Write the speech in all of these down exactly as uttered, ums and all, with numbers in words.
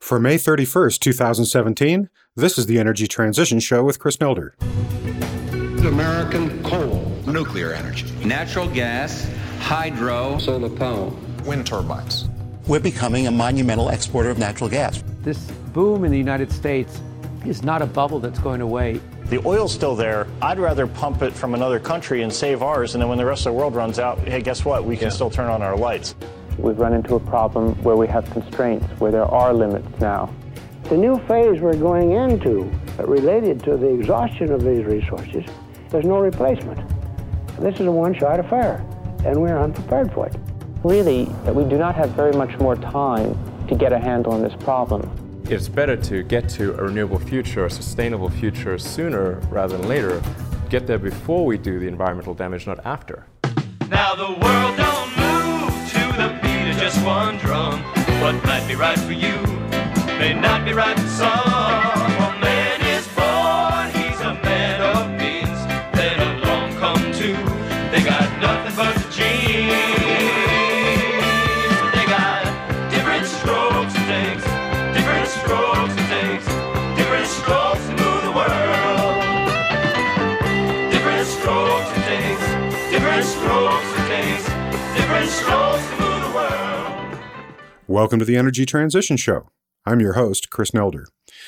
For May thirty-first, twenty seventeen, this is the Energy Transition Show with Chris Nelder. American coal, nuclear energy, natural gas, hydro, solar power, wind turbines. We're becoming a monumental exporter of natural gas. This boom in the United States is not a bubble that's going away. The oil's still there. I'd rather pump it from another country and save ours, and then when the rest of the world runs out, hey, guess what? We can yeah. still turn on our lights. We've run into a problem where we have constraints, where there are limits now. The new phase we're going into, related to the exhaustion of these resources, there's no replacement. This is a one-shot affair, and we're unprepared for it. Really, we do not have very much more time to get a handle on this problem. It's better to get to a renewable future, a sustainable future sooner rather than later. Get there before we do the environmental damage, not after. Now the world don't move to the beat of just one drum. What might be right for you may not be right for some. A man is born, he's a man of means. Then along come two, they got nothing but the genes. They got different strokes it takes, different strokes it takes, different strokes to move the world. Different strokes it takes, different strokes it takes, different strokes to move the world. Welcome to the Energy Transition Show. I'm your host, Chris Nelder.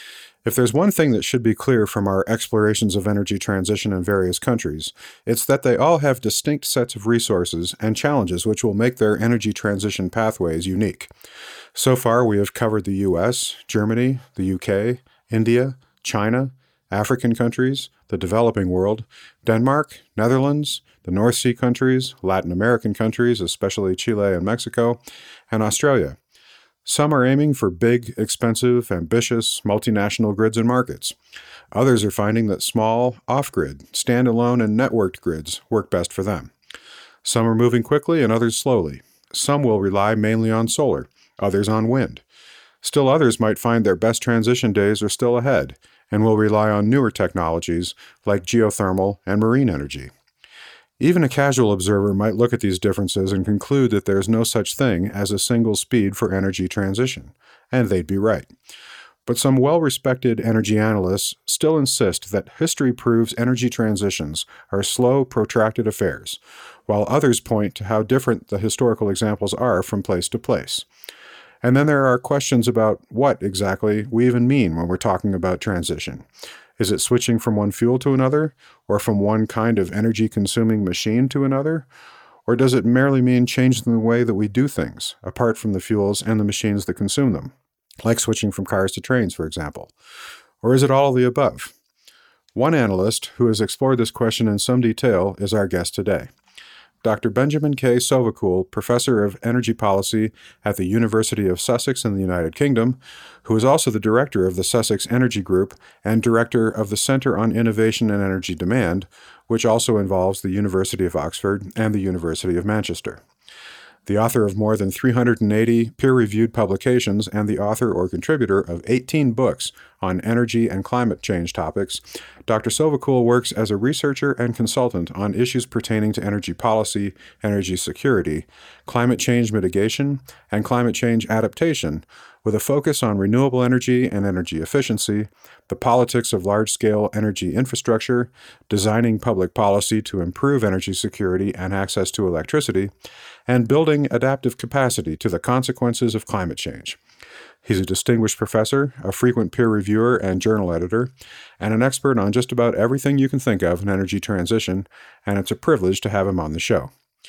If there's one thing that should be clear from our explorations of energy transition in various countries, it's that they all have distinct sets of resources and challenges which will make their energy transition pathways unique. So far, we have covered the U S, Germany, the U K, India, China, African countries, the developing world, Denmark, Netherlands, the North Sea countries, Latin American countries, especially Chile and Mexico, and Australia. Some are aiming for big, expensive, ambitious, multinational grids and markets. Others are finding that small, off-grid, standalone, and networked grids work best for them. Some are moving quickly and others slowly. Some will rely mainly on solar, others on wind. Still others might find their best transition days are still ahead and will rely on newer technologies like geothermal and marine energy. Even a casual observer might look at these differences and conclude that there is no such thing as a single speed for energy transition, and they'd be right. But some well-respected energy analysts still insist that history proves energy transitions are slow, protracted affairs, while others point to how different the historical examples are from place to place. And then there are questions about what exactly we even mean when we're talking about transition. Is it switching from one fuel to another, or from one kind of energy-consuming machine to another? Or does it merely mean changing the way that we do things, apart from the fuels and the machines that consume them, like switching from cars to trains, for example? Or is it all of the above? One analyst who has explored this question in some detail is our guest today. Doctor Benjamin K. Sovacool, Professor of Energy Policy at the University of Sussex in the United Kingdom, who is also the Director of the Sussex Energy Group and Director of the Centre on Innovation and Energy Demand, which also involves the University of Oxford and the University of Manchester. The author of more than three hundred eighty peer-reviewed publications and the author or contributor of eighteen books on energy and climate change topics, Doctor Sovacool works as a researcher and consultant on issues pertaining to energy policy, energy security, climate change mitigation, and climate change adaptation, with a focus on renewable energy and energy efficiency, the politics of large-scale energy infrastructure, designing public policy to improve energy security and access to electricity, and building adaptive capacity to the consequences of climate change. He's a distinguished professor, a frequent peer reviewer and journal editor, and an expert on just about everything you can think of in energy transition, and it's a privilege to have him on the show.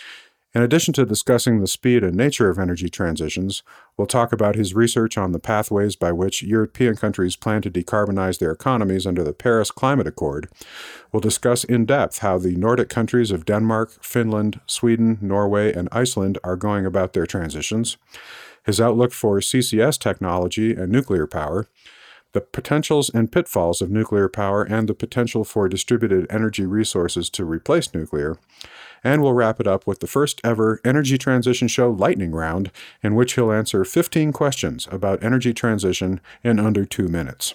In addition to discussing the speed and nature of energy transitions, we'll talk about his research on the pathways by which European countries plan to decarbonize their economies under the Paris Climate Accord. We'll discuss in depth how the Nordic countries of Denmark, Finland, Sweden, Norway, and Iceland are going about their transitions, his outlook for C C S technology and nuclear power, the potentials and pitfalls of nuclear power and the potential for distributed energy resources to replace nuclear, and we'll wrap it up with the first ever Energy Transition Show lightning round, in which he'll answer fifteen questions about energy transition in under two minutes.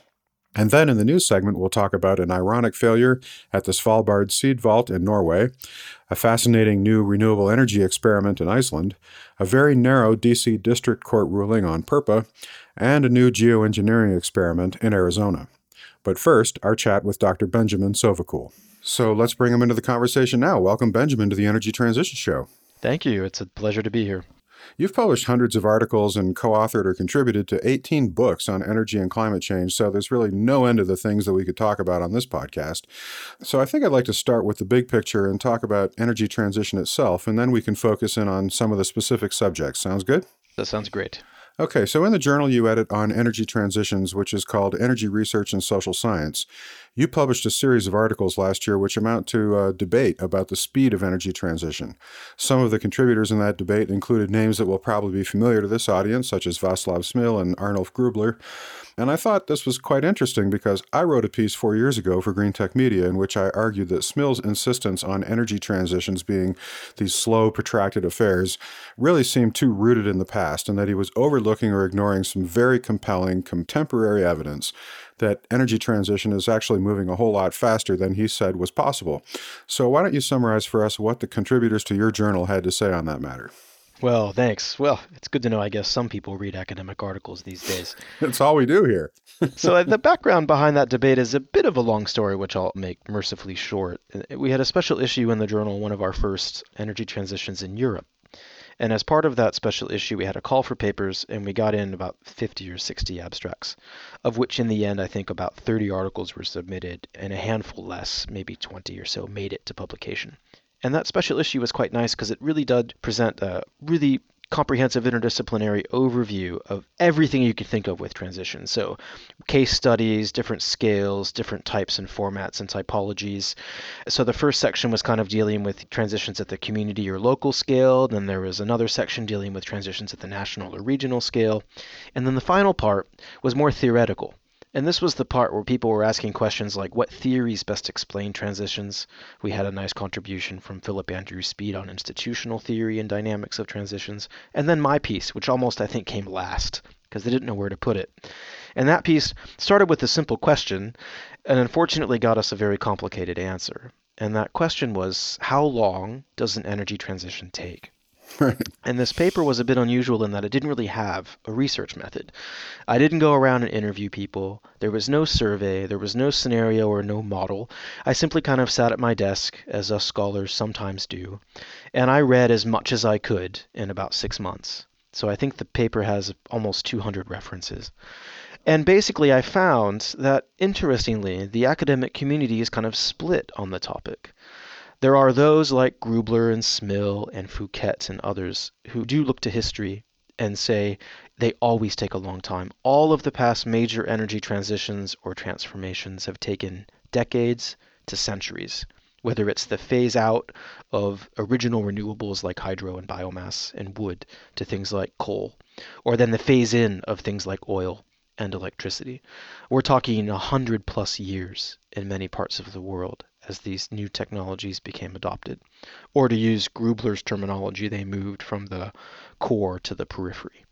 And then in the news segment, we'll talk about an ironic failure at the Svalbard Seed Vault in Norway, a fascinating new renewable energy experiment in Iceland, a very narrow D C District Court ruling on PURPA, and a new geoengineering experiment in Arizona. But first, our chat with Doctor Benjamin Sovacool. So let's bring him into the conversation now. Welcome, Benjamin, to the Energy Transition Show. Thank you. It's a pleasure to be here. You've published hundreds of articles and co-authored or contributed to eighteen books on energy and climate change, so there's really no end to the things that we could talk about on this podcast. So I think I'd like to start with the big picture and talk about energy transition itself, and then we can focus in on some of the specific subjects. Sounds good? That sounds great. Okay, so in the journal you edit on energy transitions, which is called Energy Research and Social Science, you published a series of articles last year which amount to a debate about the speed of energy transition. Some of the contributors in that debate included names that will probably be familiar to this audience, such as Václav Smil and Arnulf Grubler. And I thought this was quite interesting because I wrote a piece four years ago for Green Tech Media in which I argued that Smil's insistence on energy transitions being these slow, protracted affairs really seemed too rooted in the past, and that he was overlooking or ignoring some very compelling contemporary evidence that energy transition is actually moving a whole lot faster than he said was possible. So why don't you summarize for us what the contributors to your journal had to say on that matter? Well, thanks. Well, it's good to know, I guess, some people read academic articles these days. That's all we do here. So the background behind that debate is a bit of a long story, which I'll make mercifully short. We had a special issue in the journal, one of our first energy transitions in Europe. And as part of that special issue, we had a call for papers, and we got in about fifty or sixty abstracts, of which in the end, I think about thirty articles were submitted, and a handful less, maybe twenty or so, made it to publication. And that special issue was quite nice because it really did present a really comprehensive interdisciplinary overview of everything you could think of with transition. So case studies, different scales, different types and formats and typologies. So the first section was kind of dealing with transitions at the community or local scale. Then there was another section dealing with transitions at the national or regional scale. And then the final part was more theoretical. And this was the part where people were asking questions like, what theories best explain transitions? We had a nice contribution from Philip Andrew Speed on institutional theory and dynamics of transitions. And then my piece, which almost I think came last, because they didn't know where to put it. And that piece started with a simple question, and unfortunately got us a very complicated answer. And that question was, how long does an energy transition take? And this paper was a bit unusual in that it didn't really have a research method. I didn't go around and interview people. There was no survey. There was no scenario or no model. I simply kind of sat at my desk, as us scholars sometimes do, and I read as much as I could in about six months. So I think the paper has almost two hundred references. And basically I found that, interestingly, the academic community is kind of split on the topic. There are those like Grubler and Smil and Fouquet and others who do look to history and say they always take a long time. All of the past major energy transitions or transformations have taken decades to centuries, whether it's the phase out of original renewables like hydro and biomass and wood to things like coal, or then the phase in of things like oil and electricity. We're talking a hundred plus years in many parts of the world as these new technologies became adopted. Or to use Grubler's terminology, they moved from the core to the periphery.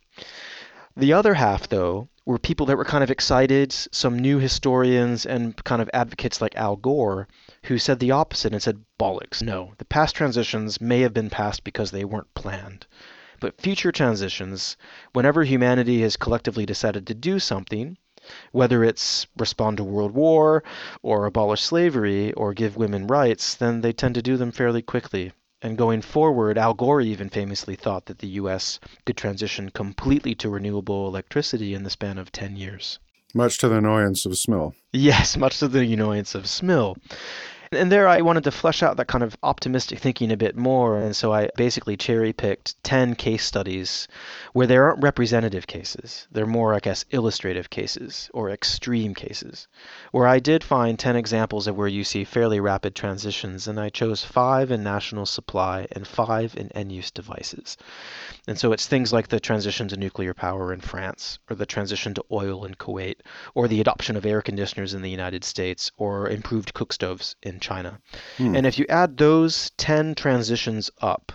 The other half, though, were people that were kind of excited, some new historians and kind of advocates like Al Gore, who said the opposite and said, bollocks, no, the past transitions may have been passed because they weren't planned. But future transitions, whenever humanity has collectively decided to do something, whether it's respond to world war or abolish slavery or give women rights, then they tend to do them fairly quickly. And going forward, Al Gore even famously thought that the U S could transition completely to renewable electricity in the span of ten years. Much to the annoyance of Smil. Yes, much to the annoyance of Smil. And there I wanted to flesh out that kind of optimistic thinking a bit more, and so I basically cherry-picked ten case studies where there aren't representative cases. They're more, I guess, illustrative cases or extreme cases, where I did find ten examples of where you see fairly rapid transitions, and I chose five in national supply and five in end-use devices. And so it's things like the transition to nuclear power in France, or the transition to oil in Kuwait, or the adoption of air conditioners in the United States, or improved cook stoves in China. Hmm. And if you add those ten transitions up,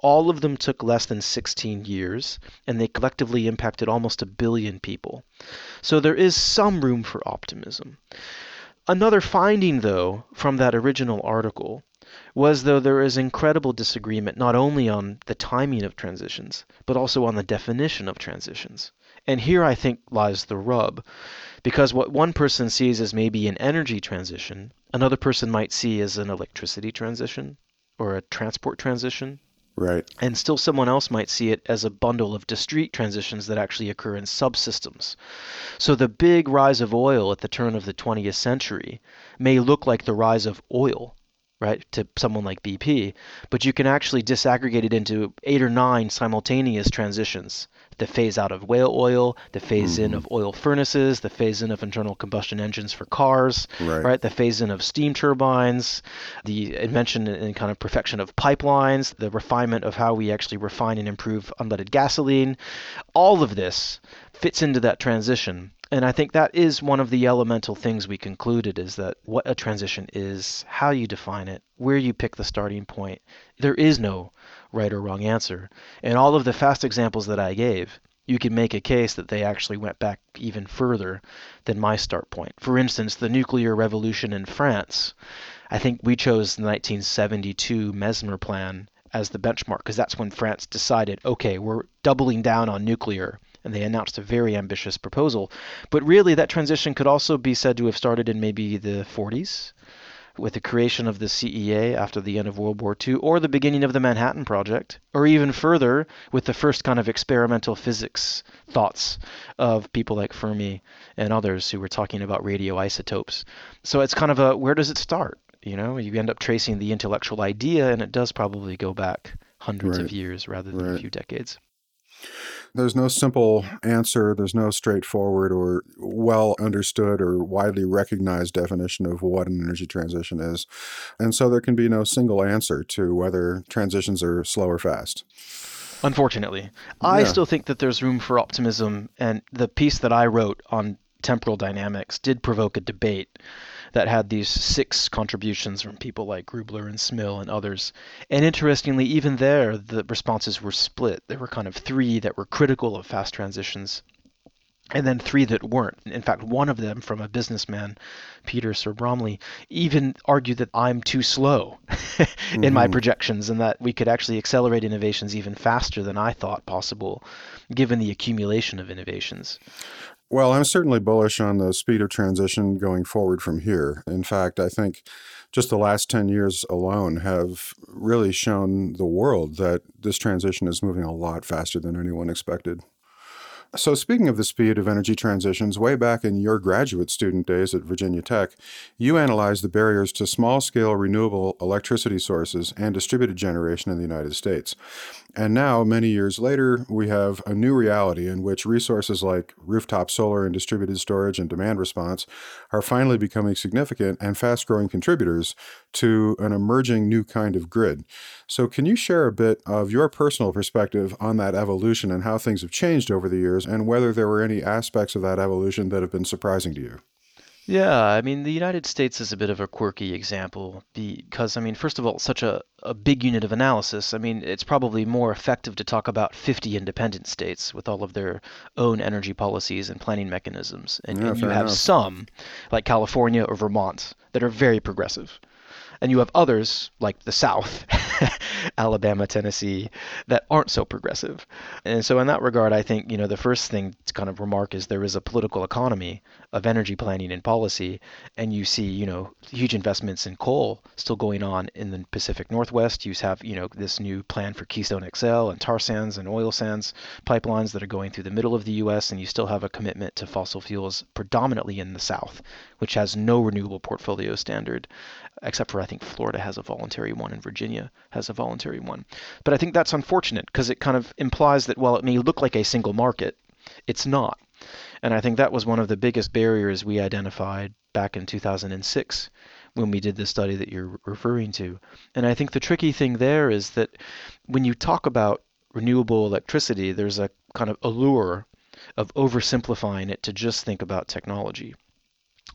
All of them took less than sixteen years, and they collectively impacted almost a billion people. So there is some room for optimism. Another finding, though, from that original article was, though, there is incredible disagreement not only on the timing of transitions, but also on the definition of transitions. And here I think lies the rub, because what one person sees as maybe an energy transition, another person might see as an electricity transition or a transport transition. Right. And still someone else might see it as a bundle of discrete transitions that actually occur in subsystems. So the big rise of oil at the turn of the twentieth century may look like the rise of oil, right, to someone like B P, but you can actually disaggregate it into eight or nine simultaneous transitions. The phase out of whale oil, the phase mm-hmm. in of oil furnaces, the phase in of internal combustion engines for cars, right. right? The phase in of steam turbines, the invention and kind of perfection of pipelines, the refinement of how we actually refine and improve unleaded gasoline. All of this fits into that transition. And I think that is one of the elemental things we concluded, is that what a transition is, how you define it, where you pick the starting point. There is no right or wrong answer. And all of the fast examples that I gave, you can make a case that they actually went back even further than my start point. For instance, the nuclear revolution in France, I think we chose the nineteen seventy-two Mesmer Plan as the benchmark, because that's when France decided, okay, we're doubling down on nuclear. And they announced a very ambitious proposal. But really, that transition could also be said to have started in maybe the forties, with the creation of the C E A after the end of World War Two, or the beginning of the Manhattan Project, or even further with the first kind of experimental physics thoughts of people like Fermi and others who were talking about radioisotopes. So it's kind of a, where does it start? You know, you end up tracing the intellectual idea, and it does probably go back hundreds right. of years rather than right. a few decades. There's no simple answer. There's no straightforward or well understood or widely recognized definition of what an energy transition is. And so there can be no single answer to whether transitions are slow or fast. Unfortunately. I yeah. still think that there's room for optimism. And the piece that I wrote on temporal dynamics did provoke a debate that had these six contributions from people like Grubler and Smill and others. And interestingly, even there, the responses were split. There were kind of three that were critical of fast transitions, and then three that weren't. In fact, one of them, from a businessman, Peter Sir Bromley, even argued that I'm too slow in mm-hmm. my projections, and that we could actually accelerate innovations even faster than I thought possible, given the accumulation of innovations. Well, I'm certainly bullish on the speed of transition going forward from here. In fact, I think just the last ten years alone have really shown the world that this transition is moving a lot faster than anyone expected. So speaking of the speed of energy transitions, way back in your graduate student days at Virginia Tech, you analyzed the barriers to small-scale renewable electricity sources and distributed generation in the United States. And now, many years later, we have a new reality in which resources like rooftop solar and distributed storage and demand response are finally becoming significant and fast-growing contributors to an emerging new kind of grid. So can you share a bit of your personal perspective on that evolution and how things have changed over the years, and whether there were any aspects of that evolution that have been surprising to you? Yeah, I mean, the United States is a bit of a quirky example because, I mean, first of all, such a, a big unit of analysis. I mean, it's probably more effective to talk about fifty independent states with all of their own energy policies and planning mechanisms. And, yeah, and you have enough. some, like California or Vermont, that are very progressive. And you have others, like the South, Alabama, Tennessee, that aren't so progressive. And so in that regard, I think, you know, the first thing to kind of remark is there is a political economy of energy planning and policy. And you see, you know, huge investments in coal still going on in the Pacific Northwest. You have, you know, this new plan for Keystone X L and tar sands and oil sands pipelines that are going through the middle of the U S. And you still have a commitment to fossil fuels predominantly in the South, which has no renewable portfolio standard, except for I think Florida has a voluntary one and Virginia has a voluntary one. But I think that's unfortunate because it kind of implies that while it may look like a single market, it's not. And I think that was one of the biggest barriers we identified back in two thousand six when we did the study that you're referring to. And I think the tricky thing there is that when you talk about renewable electricity, there's a kind of allure of oversimplifying it to just think about technology.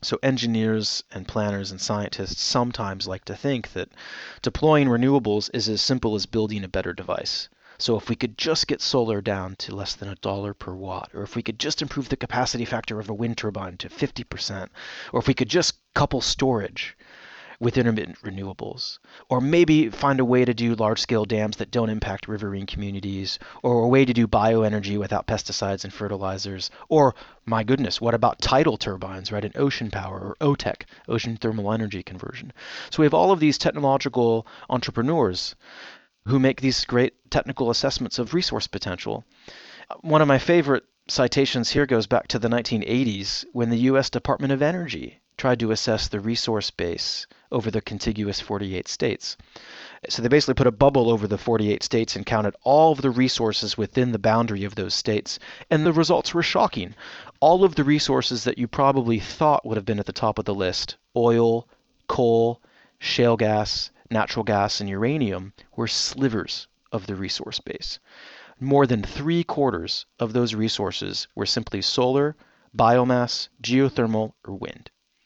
So engineers and planners and scientists sometimes like to think that deploying renewables is as simple as building a better device. So if we could just get solar down to less than a dollar per watt, or if we could just improve the capacity factor of a wind turbine to fifty percent, or if we could just couple storage with intermittent renewables, or maybe find a way to do large-scale dams that don't impact riverine communities, or a way to do bioenergy without pesticides and fertilizers, or, my goodness, what about tidal turbines, right, and ocean power, or O T E C, ocean thermal energy conversion. So we have all of these technological entrepreneurs who make these great technical assessments of resource potential. One of my favorite citations here goes back to the nineteen eighties when the U S Department of Energy tried to assess the resource base over the contiguous forty-eight states. So they basically put a bubble over the forty-eight states and counted all of the resources within the boundary of those states, and the results were shocking. All of the resources that you probably thought would have been at the top of the list, oil, coal, shale gas, natural gas, and uranium, were slivers of the resource base. More than three quarters of those resources were simply solar, biomass, geothermal, or wind.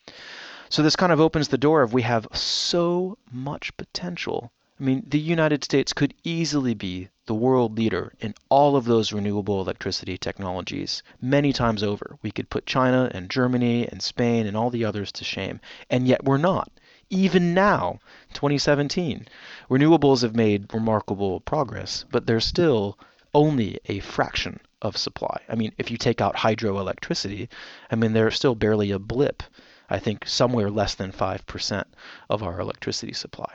So this kind of opens the door of we have so much potential. I mean, the United States could easily be the world leader in all of those renewable electricity technologies many times over. We could put China and Germany and Spain and all the others to shame, and yet we're not. Even now, twenty seventeen, renewables have made remarkable progress, but they're still only a fraction of supply. I mean, if you take out hydroelectricity, I mean, they're still barely a blip. I think somewhere less than five percent of our electricity supply.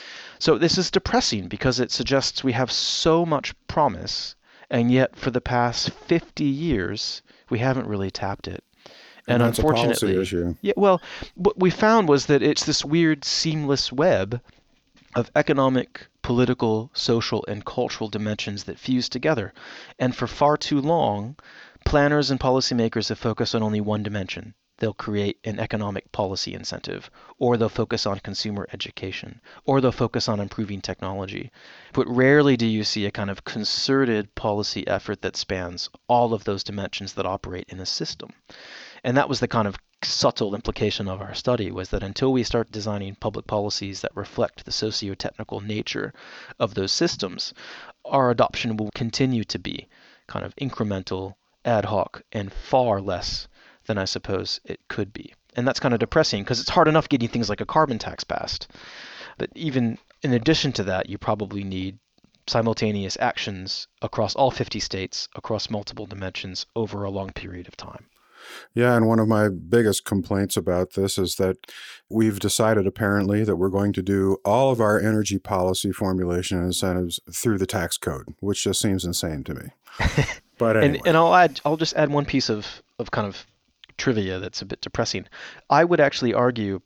So this is depressing because it suggests we have so much promise, and yet for the past fifty years, we haven't really tapped it. And, and that's unfortunately, a policy issue. Yeah, well, what we found was that it's this weird seamless web of economic, political, social, and cultural dimensions that fuse together. And for far too long, planners and policymakers have focused on only one dimension. They'll create an economic policy incentive, or they'll focus on consumer education, or they'll focus on improving technology. But rarely do you see a kind of concerted policy effort that spans all of those dimensions that operate in a system. And that was the kind of subtle implication of our study, was that until we start designing public policies that reflect the socio-technical nature of those systems, our adoption will continue to be kind of incremental, ad hoc, and far less than I suppose it could be. And that's kind of depressing because it's hard enough getting things like a carbon tax passed. But even in addition to that, you probably need simultaneous actions across all fifty states, across multiple dimensions over a long period of time. Yeah, and one of my biggest complaints about this is that we've decided apparently that we're going to do all of our energy policy formulation and incentives through the tax code, which just seems insane to me. But anyway. and, and I'll add, I'll just add one piece of, of kind of trivia that's a bit depressing. I would actually argue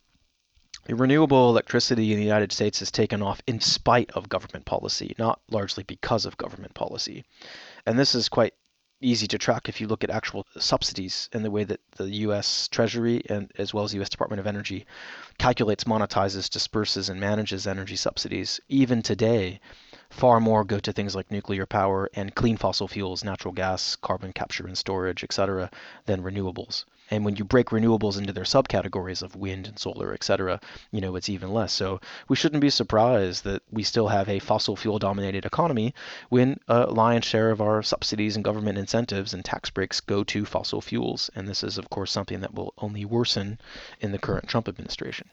renewable electricity in the United States has taken off in spite of government policy, not largely because of government policy. And this is quite easy to track if you look at actual subsidies and the way that the U S Treasury and as well as the U S Department of Energy calculates, monetizes, disperses, and manages energy subsidies. Even today, far more go to things like nuclear power and clean fossil fuels, natural gas, carbon capture and storage, et cetera, than renewables. And when you break renewables into their subcategories of wind and solar, et cetera, you know, it's even less. So we shouldn't be surprised that we still have a fossil fuel dominated economy when a lion's share of our subsidies and government incentives and tax breaks go to fossil fuels. And this is, of course, something that will only worsen in the current Trump administration.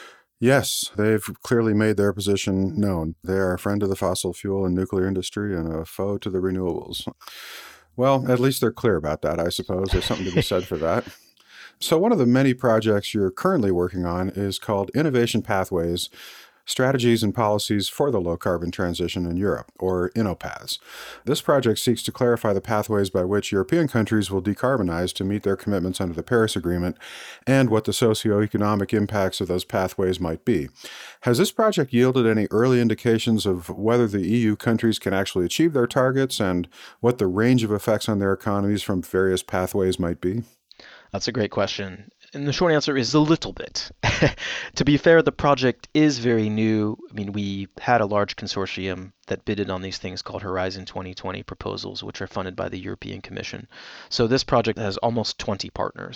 Yes, they've clearly made their position known. They are a friend of the fossil fuel and nuclear industry and a foe to the renewables. Well, at least they're clear about that, I suppose. There's something to be said for that. So one of the many projects you're currently working on is called Innovation Pathways, Strategies and Policies for the Low-Carbon Transition in Europe, or InnoPaths. This project seeks to clarify the pathways by which European countries will decarbonize to meet their commitments under the Paris Agreement and what the socioeconomic impacts of those pathways might be. Has this project yielded any early indications of whether the E U countries can actually achieve their targets and what the range of effects on their economies from various pathways might be? That's a great question. And the short answer is a little bit. To be fair, the project is very new. I mean, we had a large consortium that bidded on these things called Horizon twenty twenty proposals, which are funded by the European Commission. So this project has almost twenty partners.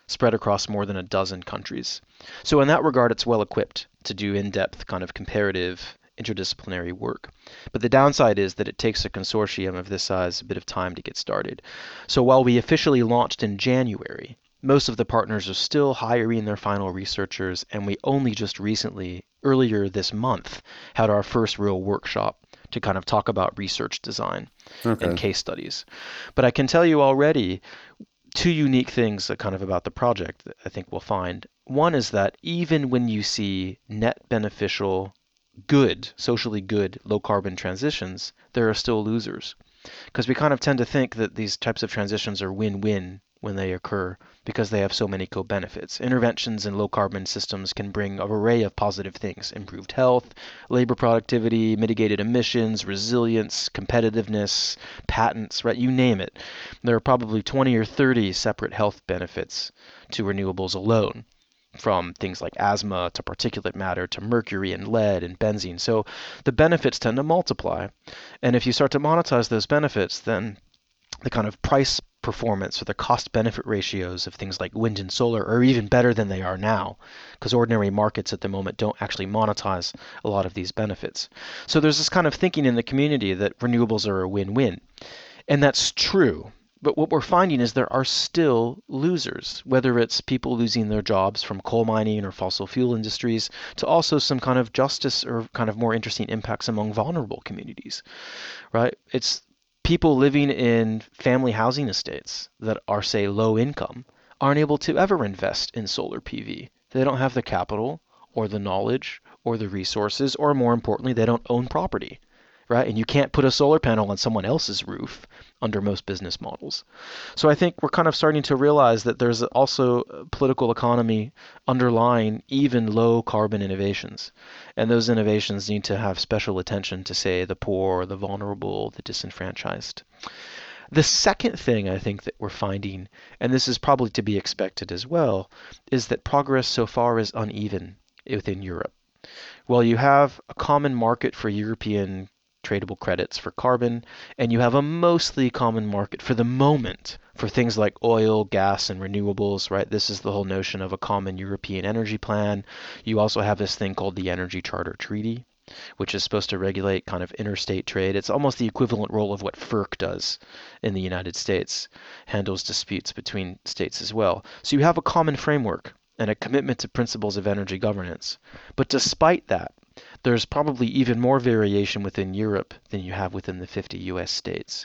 spread across more than a dozen countries. So in that regard, it's well equipped to do in-depth kind of comparative interdisciplinary work. But the downside is that it takes a consortium of this size a bit of time to get started. So while we officially launched in January, most of the partners are still hiring their final researchers, and we only just recently, earlier this month, had our first real workshop to kind of talk about research design okay. and case studies. But I can tell you already two unique things that kind of about the project that I think we'll find. One is that even when you see net beneficial, good, socially good, low carbon transitions, there are still losers. Because we kind of tend to think that these types of transitions are win-win when they occur because they have so many co-benefits. Interventions in low-carbon systems can bring an array of positive things: improved health, labor productivity, mitigated emissions, resilience, competitiveness, patents, right? You name it. There are probably twenty or thirty separate health benefits to renewables alone, from things like asthma to particulate matter to mercury and lead and benzene. So the benefits tend to multiply. And if you start to monetize those benefits, then the kind of price performance or the cost benefit ratios of things like wind and solar are even better than they are now, because ordinary markets at the moment don't actually monetize a lot of these benefits. So there's this kind of thinking in the community that renewables are a win-win. And that's true. But what we're finding is there are still losers, whether it's people losing their jobs from coal mining or fossil fuel industries, to also some kind of justice or kind of more interesting impacts among vulnerable communities, right? It's people living in family housing estates that are, say, low income, aren't able to ever invest in solar P V. They don't have the capital or the knowledge or the resources, or more importantly, they don't own property, right? And you can't put a solar panel on someone else's roof under most business models. So I think we're kind of starting to realize that there's also a political economy underlying even low carbon innovations. And those innovations need to have special attention to, say, the poor, the vulnerable, the disenfranchised. The second thing I think that we're finding, and this is probably to be expected as well, is that progress so far is uneven within Europe. While you have a common market for European tradable credits for carbon, and you have a mostly common market for the moment for things like oil, gas, and renewables, right? This is the whole notion of a common European energy plan. You also have this thing called the Energy Charter Treaty, which is supposed to regulate kind of interstate trade. It's almost the equivalent role of what FERC does in the United States, handles disputes between states as well. So you have a common framework and a commitment to principles of energy governance. But despite that, there's probably even more variation within Europe than you have within the fifty U S states.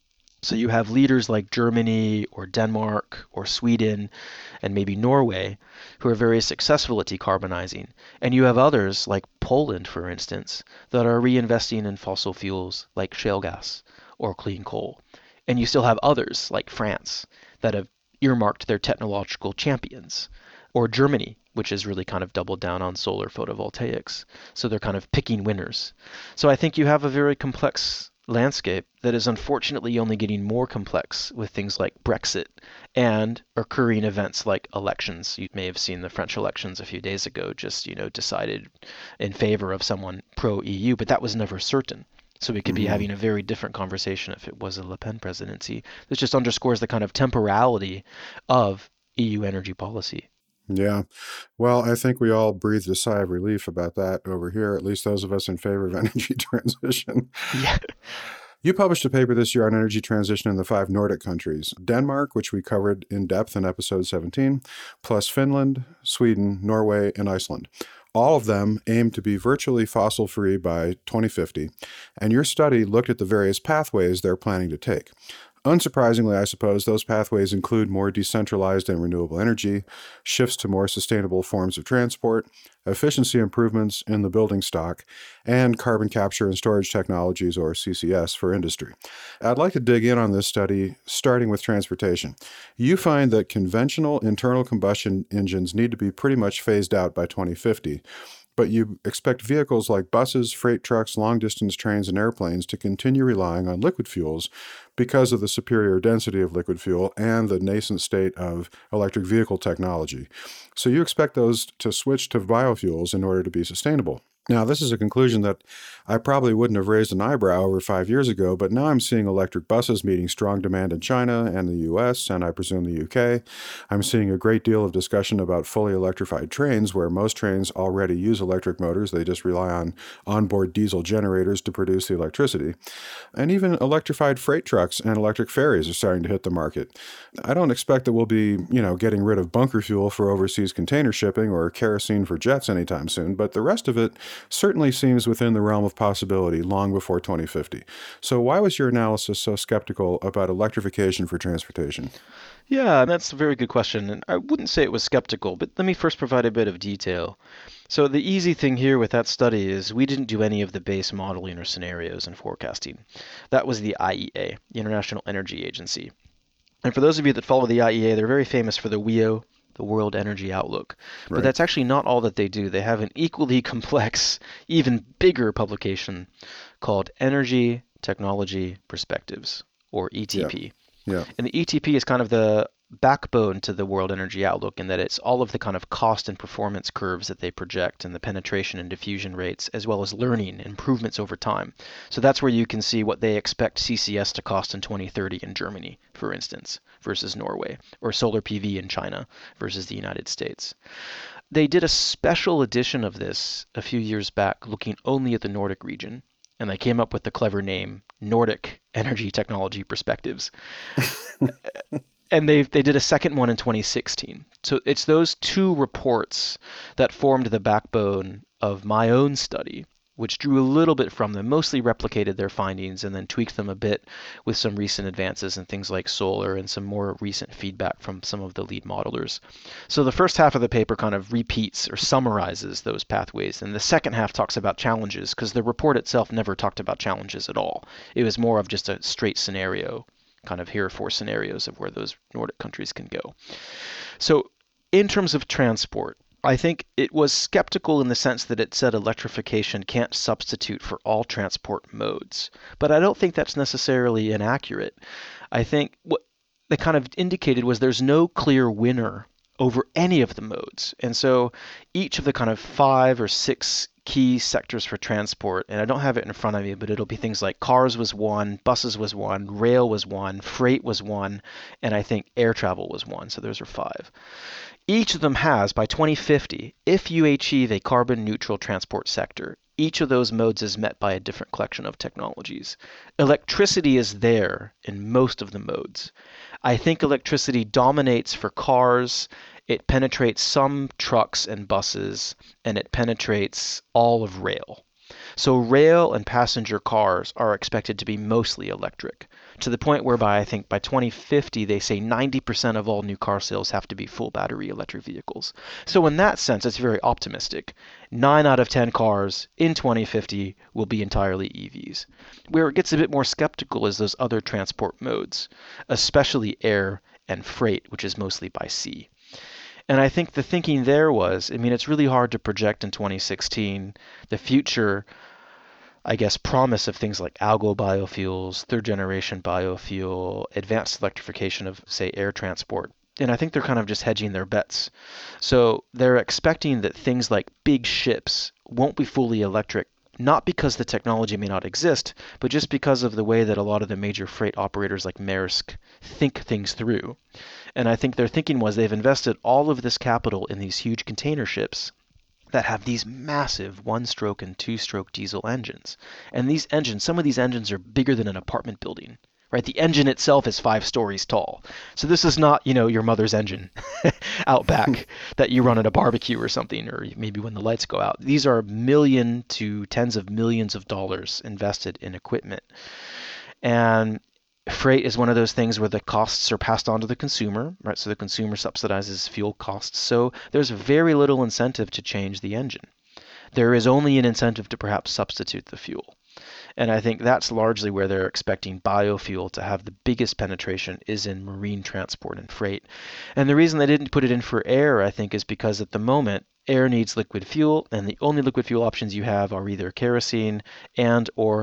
So you have leaders like Germany or Denmark or Sweden and maybe Norway who are very successful at decarbonizing. And you have others like Poland, for instance, that are reinvesting in fossil fuels like shale gas or clean coal. And you still have others like France that have earmarked their technological champions, or Germany, which has really kind of doubled down on solar photovoltaics. So they're kind of picking winners. So I think you have a very complex landscape that is unfortunately only getting more complex with things like Brexit and occurring events like elections. You may have seen the French elections a few days ago just, you know, decided in favor of someone pro-E U, but that was never certain. So we could be mm-hmm. having a very different conversation if it was a Le Pen presidency. This just underscores the kind of temporality of E U energy policy. Yeah. Well, I think we all breathed a sigh of relief about that over here, at least those of us in favor of energy transition. Yeah. You published a paper this year on energy transition in the five Nordic countries: Denmark, which we covered in depth in episode seventeen, plus Finland, Sweden, Norway, and Iceland. All of them aim to be virtually fossil-free by twenty fifty, and your study looked at the various pathways they're planning to take. Unsurprisingly, I suppose, those pathways include more decentralized and renewable energy, shifts to more sustainable forms of transport, efficiency improvements in the building stock, and carbon capture and storage technologies, or C C S, for industry. I'd like to dig in on this study, starting with transportation. You find that conventional internal combustion engines need to be pretty much phased out by twenty fifty, but you expect vehicles like buses, freight trucks, long-distance trains, and airplanes to continue relying on liquid fuels because of the superior density of liquid fuel and the nascent state of electric vehicle technology. So you expect those to switch to biofuels in order to be sustainable. Now, this is a conclusion that I probably wouldn't have raised an eyebrow over five years ago, but now I'm seeing electric buses meeting strong demand in China and the U S, and I presume the U K. I'm seeing a great deal of discussion about fully electrified trains, where most trains already use electric motors. They just rely on onboard diesel generators to produce the electricity. And even electrified freight trucks and electric ferries are starting to hit the market. I don't expect that we'll be, you know, getting rid of bunker fuel for overseas container shipping or kerosene for jets anytime soon, but the rest of it certainly seems within the realm of possibility long before twenty fifty. So why was your analysis so skeptical about electrification for transportation? Yeah, that's a very good question. And I wouldn't say it was skeptical, but let me first provide a bit of detail. So the easy thing here with that study is we didn't do any of the base modeling or scenarios and forecasting. That was the I E A, the International Energy Agency. And for those of you that follow the I E A, they're very famous for the W E O, the World Energy Outlook. But Right. that's actually not all that they do. They have an equally complex, even bigger publication called Energy Technology Perspectives, or E T P. Yeah. And the E T P is kind of the backbone to the World Energy Outlook in that it's all of the kind of cost and performance curves that they project and the penetration and diffusion rates, as well as learning improvements over time. So that's where you can see what they expect C C S to cost in twenty thirty in Germany, for instance, versus Norway, or solar P V in China versus the United States. They did a special edition of this a few years back looking only at the Nordic region, and they came up with the clever name Nordic Energy Technology Perspectives. And they they did a second one in twenty sixteen. So it's those two reports that formed the backbone of my own study, which drew a little bit from them, mostly replicated their findings and then tweaked them a bit with some recent advances in things like solar and some more recent feedback from some of the lead modelers. So the first half of the paper kind of repeats or summarizes those pathways, and the second half talks about challenges, because the report itself never talked about challenges at all. It was more of just a straight scenario, kind of here are four scenarios of where those Nordic countries can go. So in terms of transport, I think it was skeptical in the sense that it said electrification can't substitute for all transport modes. But I don't think that's necessarily inaccurate. I think what they kind of indicated was there's no clear winner over any of the modes. And so each of the kind of five or six key sectors for transport, and I don't have it in front of me, but it'll be things like cars was one, buses was one, rail was one, freight was one, and I think air travel was one. So those are five. Each of them has, by twenty fifty, if you achieve a carbon neutral transport sector, each of those modes is met by a different collection of technologies. Electricity is there in most of the modes. I think electricity dominates for cars. It penetrates some trucks and buses, and it penetrates all of rail. So rail and passenger cars are expected to be mostly electric, to the point whereby I think by twenty fifty they say ninety percent of all new car sales have to be full battery electric vehicles. So in that sense, it's very optimistic. nine out of ten cars in twenty fifty will be entirely E Vs. Where it gets a bit more skeptical is those other transport modes, especially air and freight, which is mostly by sea. And I think the thinking there was, I mean, it's really hard to project in twenty sixteen the future, I guess, promise of things like algal biofuels, third generation biofuel, advanced electrification of, say, air transport. And I think they're kind of just hedging their bets. So they're expecting that things like big ships won't be fully electric, not because the technology may not exist, but just because of the way that a lot of the major freight operators like Maersk think things through. And I think their thinking was they've invested all of this capital in these huge container ships that have these massive one-stroke and two-stroke diesel engines. And these engines, some of these engines are bigger than an apartment building, right? The engine itself is five stories tall. So this is not, you know, your mother's engine out back that you run at a barbecue or something, or maybe when the lights go out. These are million to tens of millions of dollars invested in equipment. And freight is one of those things where the costs are passed on to the consumer, right? So the consumer subsidizes fuel costs. So there's very little incentive to change the engine. There is only an incentive to perhaps substitute the fuel. And I think that's largely where they're expecting biofuel to have the biggest penetration is in marine transport and freight. And the reason they didn't put it in for air, I think, is because at the moment, air needs liquid fuel, and the only liquid fuel options you have are either kerosene and or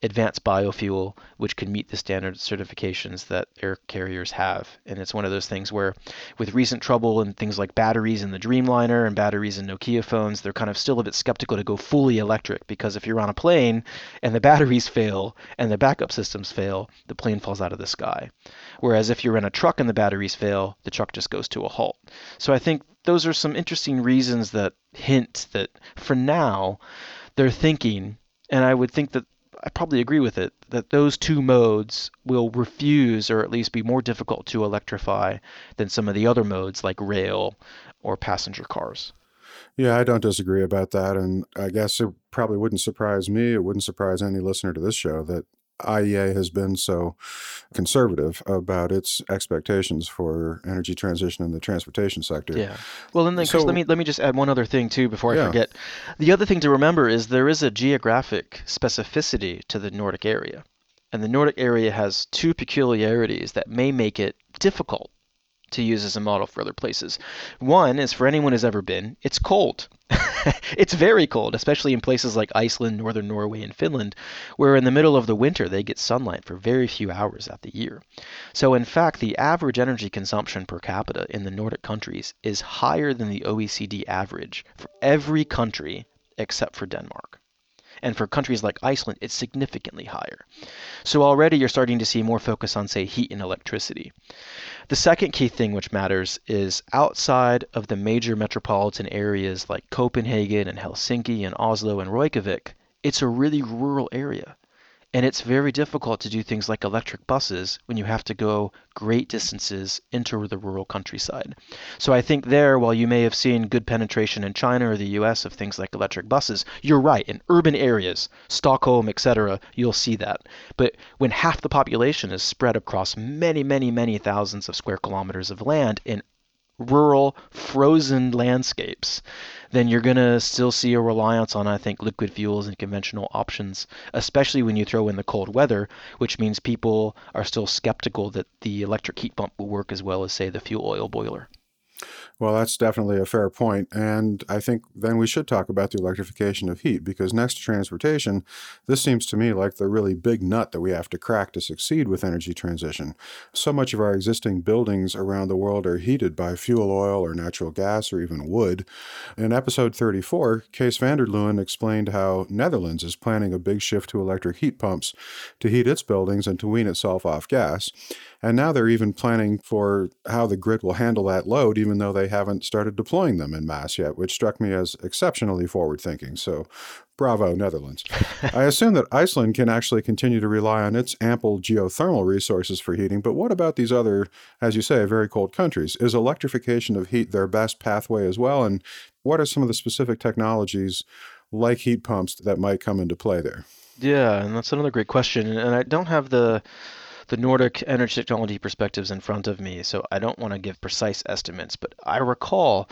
advanced biofuel, which can meet the standard certifications that air carriers have. And it's one of those things where, with recent trouble in things like batteries in the Dreamliner and batteries in Nokia phones, they're kind of still a bit skeptical to go fully electric, because if you're on a plane and the batteries fail and the backup systems fail, the plane falls out of the sky. Whereas if you're in a truck and the batteries fail, the truck just goes to a halt. So I think those are some interesting reasons that hint that for now they're thinking, and I would think that I probably agree with it, that those two modes will refuse or at least be more difficult to electrify than some of the other modes like rail or passenger cars. Yeah, I don't disagree about that. And I guess it probably wouldn't surprise me, it wouldn't surprise any listener to this show, that I E A has been so conservative about its expectations for energy transition in the transportation sector. Yeah. Well, and then, Chris, So- let me let me just add one other thing too before I Yeah. forget. The other thing to remember is there is a geographic specificity to the Nordic area, and the Nordic area has two peculiarities that may make it difficult to use as a model for other places. One is, for anyone who's ever been, it's cold. It's very cold, especially in places like Iceland, northern Norway, and Finland, where in the middle of the winter they get sunlight for very few hours out the year. So in fact, the average energy consumption per capita in the Nordic countries is higher than the O E C D average for every country except for Denmark. And for countries like Iceland, it's significantly higher. So already you're starting to see more focus on, say, heat and electricity. The second key thing which matters is outside of the major metropolitan areas like Copenhagen and Helsinki and Oslo and Reykjavik, it's a really rural area. And it's very difficult to do things like electric buses when you have to go great distances into the rural countryside. So I think there, while you may have seen good penetration in China or the U S of things like electric buses, you're right. In urban areas, Stockholm, et cetera, you'll see that. But when half the population is spread across many, many, many thousands of square kilometers of land in rural, frozen landscapes, then you're going to still see a reliance on, I think, liquid fuels and conventional options, especially when you throw in the cold weather, which means people are still skeptical that the electric heat pump will work as well as, say, the fuel oil boiler. Well, that's definitely a fair point. And I think then we should talk about the electrification of heat, because next to transportation, this seems to me like the really big nut that we have to crack to succeed with energy transition. So much of our existing buildings around the world are heated by fuel oil or natural gas or even wood. In episode thirty-four, Kees van der Leeuwen explained how Netherlands is planning a big shift to electric heat pumps to heat its buildings and to wean itself off gas. And now they're even planning for how the grid will handle that load, even though they haven't started deploying them en masse yet, which struck me as exceptionally forward-thinking. So bravo, Netherlands. I assume that Iceland can actually continue to rely on its ample geothermal resources for heating, but what about these other, as you say, very cold countries? Is electrification of heat their best pathway as well? And what are some of the specific technologies like heat pumps that might come into play there? Yeah, and that's another great question. And I don't have the the Nordic energy technology perspectives in front of me, so I don't want to give precise estimates, but I recall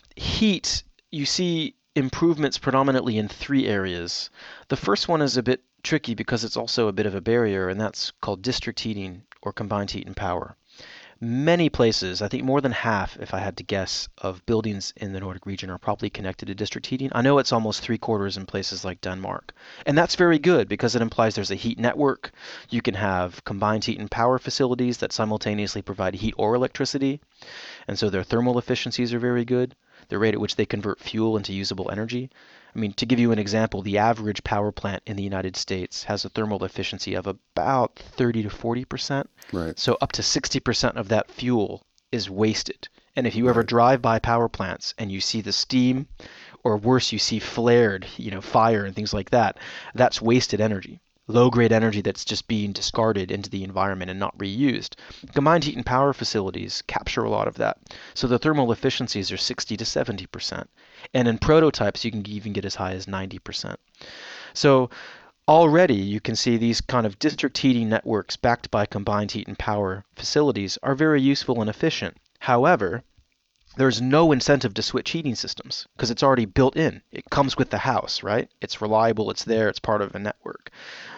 heat, you see improvements predominantly in three areas. The first one is a bit tricky because it's also a bit of a barrier, and that's called district heating or combined heat and power. Many places, I think more than half, if I had to guess, of buildings in the Nordic region are probably connected to district heating. I know it's almost three quarters in places like Denmark. And that's very good because it implies there's a heat network. You can have combined heat and power facilities that simultaneously provide heat or electricity. And so their thermal efficiencies are very good, the rate at which they convert fuel into usable energy. I mean, to give you an example, the average power plant in the United States has a thermal efficiency of about thirty to forty percent. Right. So up to sixty percent of that fuel is wasted. And if you ever drive by power plants and you see the steam, or worse, you see flared, you know, fire and things like that, that's wasted energy. Low-grade energy that's just being discarded into the environment and not reused. Combined heat and power facilities capture a lot of that. So the thermal efficiencies are sixty to seventy percent. And in prototypes, you can even get as high as ninety percent. So already you can see these kind of district heating networks backed by combined heat and power facilities are very useful and efficient. However, there's no incentive to switch heating systems because it's already built in. It comes with the house, right? It's reliable, it's there, it's part of a network.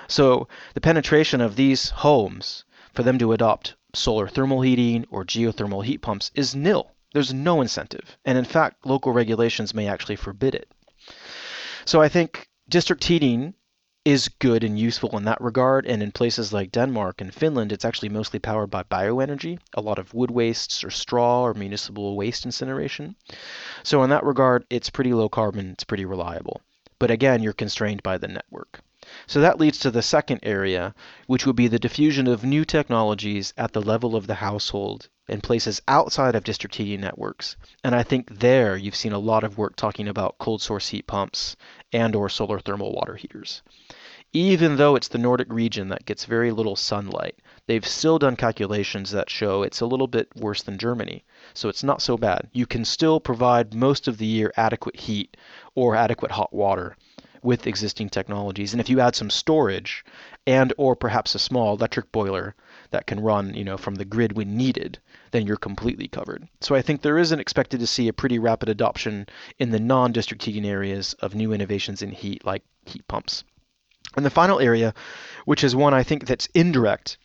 So the penetration of these homes for them to adopt solar thermal heating or geothermal heat pumps is nil. There's no incentive. And in fact, local regulations may actually forbid it. So I think district heating is good and useful in that regard. And in places like Denmark and Finland, it's actually mostly powered by bioenergy, a lot of wood wastes or straw or municipal waste incineration. So in that regard, it's pretty low carbon, it's pretty reliable. But again, you're constrained by the network. So that leads to the second area, which would be the diffusion of new technologies at the level of the household in places outside of district heating networks. And I think there you've seen a lot of work talking about cold source heat pumps and or solar thermal water heaters. Even though it's the Nordic region that gets very little sunlight, they've still done calculations that show it's a little bit worse than Germany. So it's not so bad. You can still provide most of the year adequate heat or adequate hot water with existing technologies. And if you add some storage and or perhaps a small electric boiler that can run, you know, from the grid when needed, then you're completely covered. So I think there isn't expected to see a pretty rapid adoption in the non-district heating areas of new innovations in heat like heat pumps. And the final area, which is one I think that's indirect,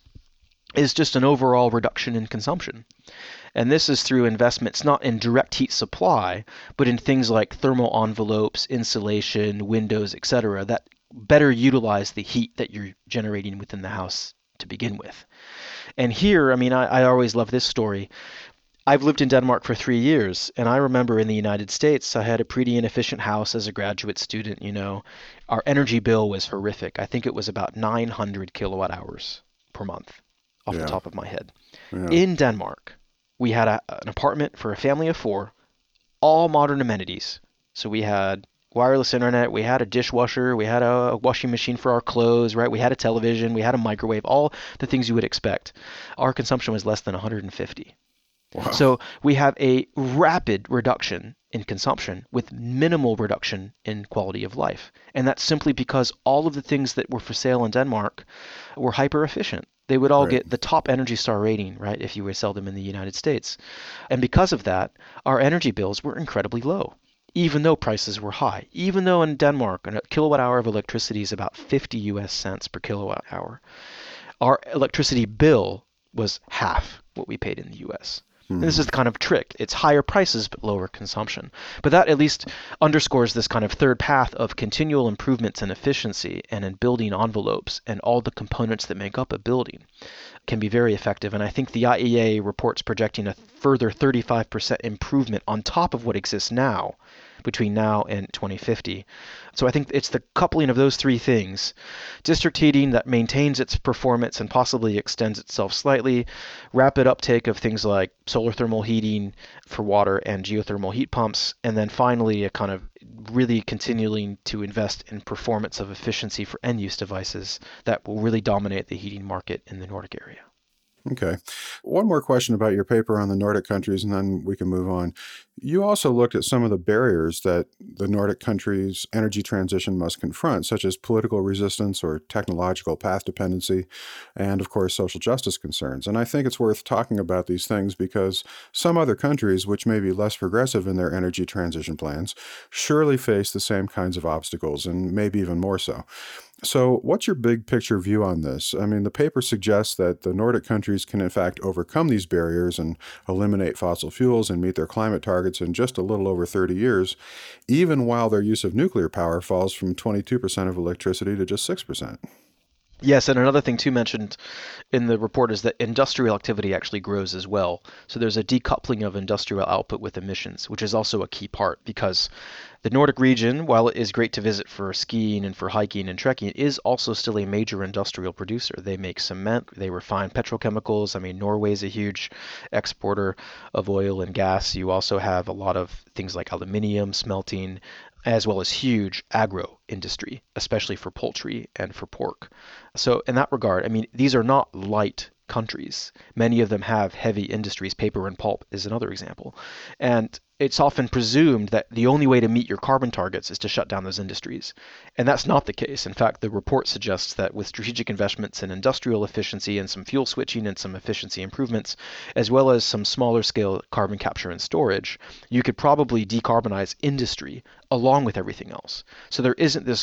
is just an overall reduction in consumption. And this is through investments not in direct heat supply, but in things like thermal envelopes, insulation, windows, et cetera, that better utilize the heat that you're generating within the house to begin with. And here, I mean, I, I always love this story. I've lived in Denmark for three years, and I remember in the United States, I had a pretty inefficient house as a graduate student, you know. Our energy bill was horrific. I think it was about nine hundred kilowatt hours per month, off Yeah. the top of my head. Yeah. In Denmark, we had a, an apartment for a family of four, all modern amenities. So we had wireless internet, we had a dishwasher, we had a washing machine for our clothes, right? We had a television, we had a microwave, all the things you would expect. Our consumption was less than one hundred fifty. Wow. So we have a rapid reduction in consumption with minimal reduction in quality of life. And that's simply because all of the things that were for sale in Denmark were hyper efficient. They would all Right. get the top Energy Star rating, right, if you were to sell them in the United States. And because of that, our energy bills were incredibly low, even though prices were high. Even though in Denmark, a kilowatt hour of electricity is about fifty U S cents per kilowatt hour, our electricity bill was half what we paid in the U S. And this is the kind of trick. It's higher prices but lower consumption. But that at least underscores this kind of third path of continual improvements in efficiency and in building envelopes, and all the components that make up a building can be very effective. And I think the I E A reports projecting a further thirty-five percent improvement on top of what exists now between now and twenty fifty. So I think it's the coupling of those three things: district heating that maintains its performance and possibly extends itself slightly, rapid uptake of things like solar thermal heating for water and geothermal heat pumps, and then finally a kind of really continuing to invest in performance of efficiency for end-use devices that will really dominate the heating market in the Nordic area. Okay. One more question about your paper on the Nordic countries, and then we can move on. You also looked at some of the barriers that the Nordic countries' energy transition must confront, such as political resistance or technological path dependency, and, of course, social justice concerns. And I think it's worth talking about these things because some other countries, which may be less progressive in their energy transition plans, surely face the same kinds of obstacles, and maybe even more so. So what's your big picture view on this? I mean, the paper suggests that the Nordic countries can in fact overcome these barriers and eliminate fossil fuels and meet their climate targets in just a little over thirty years, even while their use of nuclear power falls from twenty-two percent of electricity to just six percent. Yes, and another thing too mentioned in the report is that industrial activity actually grows as well. So there's a decoupling of industrial output with emissions, which is also a key part, because the Nordic region, while it is great to visit for skiing and for hiking and trekking, is also still a major industrial producer. They make cement, they refine petrochemicals. I mean, Norway is a huge exporter of oil and gas. You also have a lot of things like aluminium smelting, as well as huge agro industry, especially for poultry and for pork. So in that regard, I mean, these are not light countries. Many of them have heavy industries. Paper and pulp is another example. And it's often presumed that the only way to meet your carbon targets is to shut down those industries. And that's not the case. In fact, the report suggests that with strategic investments in industrial efficiency and some fuel switching and some efficiency improvements, as well as some smaller scale carbon capture and storage, you could probably decarbonize industry along with everything else. So there isn't this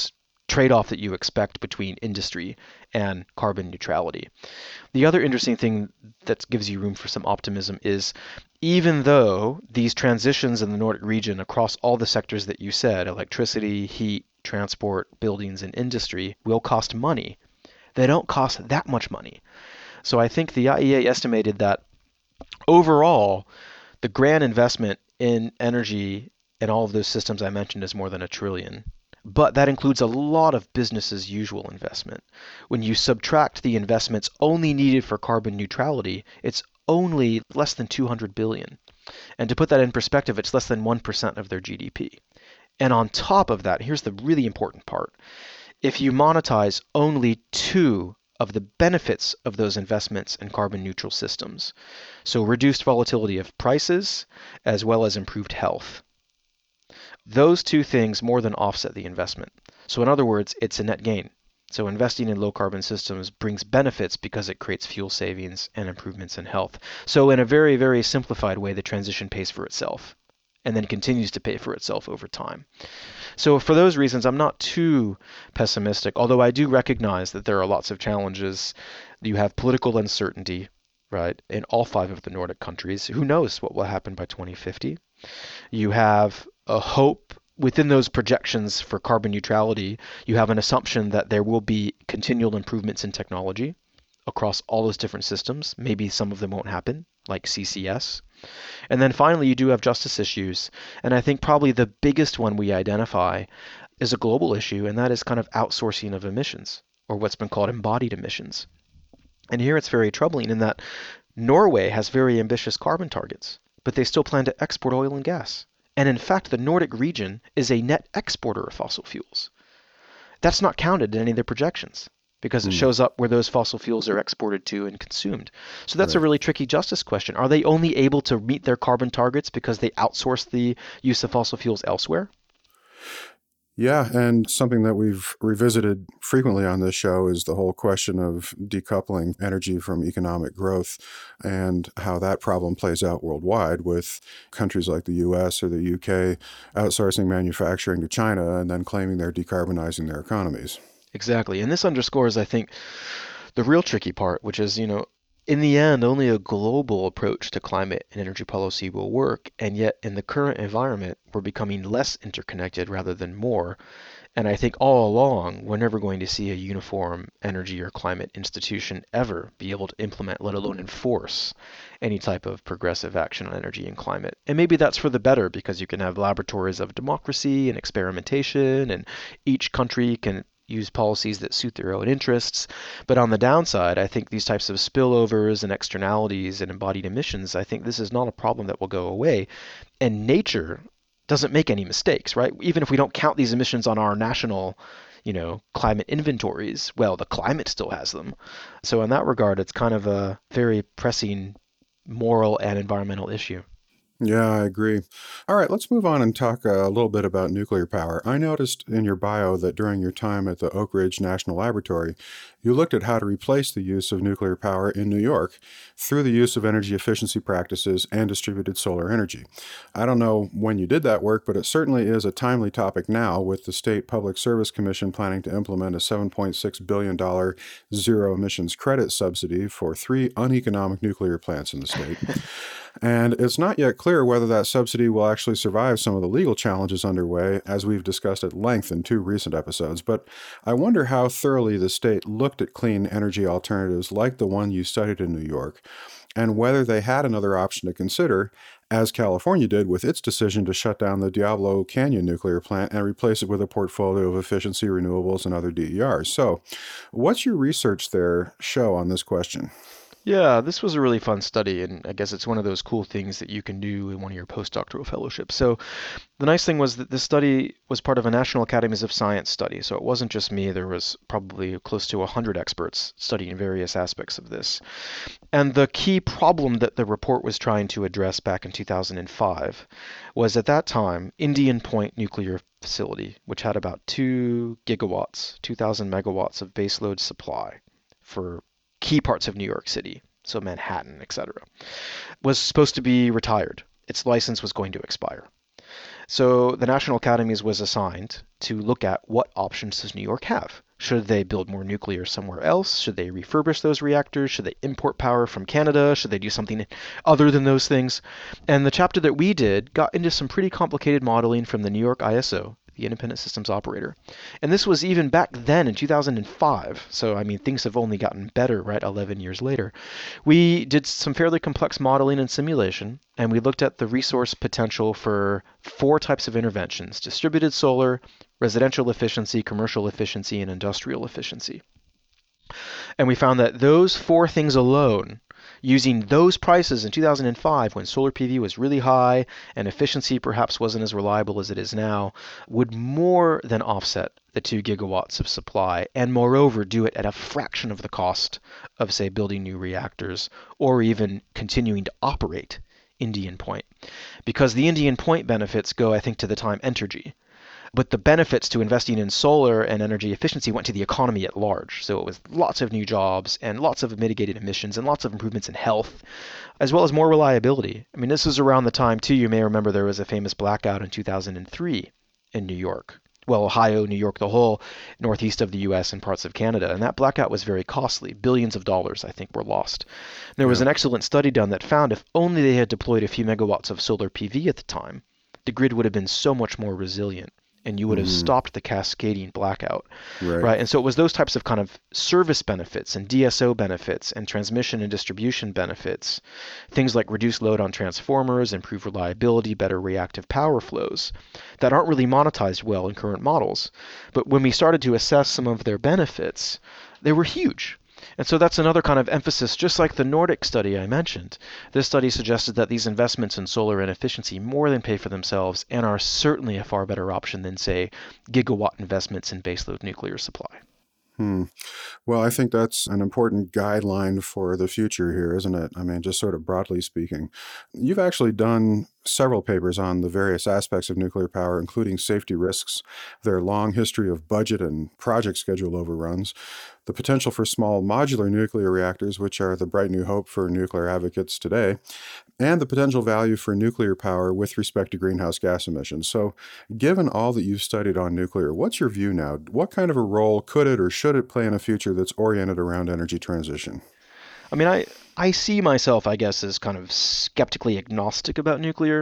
trade-off that you expect between industry and carbon neutrality. The other interesting thing that gives you room for some optimism is even though these transitions in the Nordic region across all the sectors that you said, electricity, heat, transport, buildings, and industry, will cost money, they don't cost that much money. So I think the I E A estimated that overall, the grand investment in energy and all of those systems I mentioned is more than a trillion. But that includes a lot of business as usual investment. When you subtract the investments only needed for carbon neutrality, it's only less than two hundred billion. And to put that in perspective, it's less than one percent of their G D P. And on top of that, here's the really important part. If you monetize only two of the benefits of those investments in carbon neutral systems, so reduced volatility of prices as well as improved health, those two things more than offset the investment. So in other words, it's a net gain. So investing in low carbon systems brings benefits because it creates fuel savings and improvements in health. So in a very, very simplified way, the transition pays for itself and then continues to pay for itself over time. So for those reasons, I'm not too pessimistic, although I do recognize that there are lots of challenges. You have political uncertainty, right, in all five of the Nordic countries. Who knows what will happen by twenty fifty? You have a hope within those projections for carbon neutrality. You have an assumption that there will be continual improvements in technology across all those different systems. Maybe some of them won't happen, like C C S. And then finally, you do have justice issues. And I think probably the biggest one we identify is a global issue, and that is kind of outsourcing of emissions, or what's been called embodied emissions. And here it's very troubling in that Norway has very ambitious carbon targets, but they still plan to export oil and gas. And in fact, the Nordic region is a net exporter of fossil fuels. That's not counted in any of their projections because it mm. shows up where those fossil fuels are exported to and consumed. So that's right. A really tricky justice question. Are they only able to meet their carbon targets because they outsource the use of fossil fuels elsewhere? Yeah, and something that we've revisited frequently on this show is the whole question of decoupling energy from economic growth and how that problem plays out worldwide with countries like the U S or the U K outsourcing manufacturing to China and then claiming they're decarbonizing their economies. Exactly. And this underscores, I think, the real tricky part, which is, you know, in the end, only a global approach to climate and energy policy will work. And yet in the current environment, we're becoming less interconnected rather than more. And I think all along, we're never going to see a uniform energy or climate institution ever be able to implement, let alone enforce, any type of progressive action on energy and climate. And maybe that's for the better because you can have laboratories of democracy and experimentation, and each country can use policies that suit their own interests. But on the downside, I think these types of spillovers and externalities and embodied emissions, I think this is not a problem that will go away. And nature doesn't make any mistakes, right? Even if we don't count these emissions on our national, you know, climate inventories, well, the climate still has them. So in that regard, it's kind of a very pressing moral and environmental issue. Yeah, I agree. All right, let's move on and talk a little bit about nuclear power. I noticed in your bio that during your time at the Oak Ridge National Laboratory, you looked at how to replace the use of nuclear power in New York through the use of energy efficiency practices and distributed solar energy. I don't know when you did that work, but it certainly is a timely topic now with the State Public Service Commission planning to implement a seven point six billion dollars zero emissions credit subsidy for three uneconomic nuclear plants in the state. And it's not yet clear whether that subsidy will actually survive some of the legal challenges underway, as we've discussed at length in two recent episodes. But I wonder how thoroughly the state looked at clean energy alternatives like the one you studied in New York, and whether they had another option to consider, as California did with its decision to shut down the Diablo Canyon nuclear plant and replace it with a portfolio of efficiency renewables and other D E Rs. So what's your research there show on this question? Yeah, this was a really fun study, and I guess it's one of those cool things that you can do in one of your postdoctoral fellowships. So the nice thing was that this study was part of a National Academies of Science study, so it wasn't just me. There was probably close to one hundred experts studying various aspects of this. And the key problem that the report was trying to address back in two thousand five was, at that time, Indian Point Nuclear Facility, which had about two gigawatts, two thousand megawatts of baseload supply for key parts of New York City, so Manhattan, et cetera, was supposed to be retired. Its license was going to expire. So the National Academies was assigned to look at what options does New York have. Should they build more nuclear somewhere else? Should they refurbish those reactors? Should they import power from Canada? Should they do something other than those things? And the chapter that we did got into some pretty complicated modeling from the New York I S O, the Independent Systems Operator. And this was even back then in two thousand five. So, I mean, things have only gotten better, right, eleven years later. We did some fairly complex modeling and simulation, and we looked at the resource potential for four types of interventions: distributed solar, residential efficiency, commercial efficiency, and industrial efficiency. And we found that those four things alone, using those prices in two thousand five when solar P V was really high and efficiency perhaps wasn't as reliable as it is now, would more than offset the two gigawatts of supply, and moreover do it at a fraction of the cost of, say, building new reactors or even continuing to operate Indian Point. Because the Indian Point benefits go, I think, to the time Entergy. But the benefits to investing in solar and energy efficiency went to the economy at large. So it was lots of new jobs and lots of mitigated emissions and lots of improvements in health, as well as more reliability. I mean, this was around the time, too, you may remember there was a famous blackout in two thousand three in New York. Well, Ohio, New York, the whole northeast of the U S and parts of Canada. And that blackout was very costly. Billions of dollars, I think, were lost. There was an excellent study done that found if only they had deployed a few megawatts of solar P V at the time, the grid would have been so much more resilient, and you would have mm. stopped the cascading blackout, right. right? And so it was those types of kind of service benefits and D S O benefits and transmission and distribution benefits, things like reduced load on transformers, improved reliability, better reactive power flows, that aren't really monetized well in current models. But when we started to assess some of their benefits, they were huge. And so that's another kind of emphasis, just like the Nordic study I mentioned. This study suggested that these investments in solar and efficiency more than pay for themselves and are certainly a far better option than, say, gigawatt investments in baseload nuclear supply. Hmm. Well, I think that's an important guideline for the future here, isn't it? I mean, just sort of broadly speaking. You've actually done several papers on the various aspects of nuclear power, including safety risks, their long history of budget and project schedule overruns, the potential for small modular nuclear reactors, which are the bright new hope for nuclear advocates today, and the potential value for nuclear power with respect to greenhouse gas emissions. So given all that you've studied on nuclear, what's your view now? What kind of a role could it or should it play in a future that's oriented around energy transition? I mean, I, I see myself, I guess, as kind of skeptically agnostic about nuclear.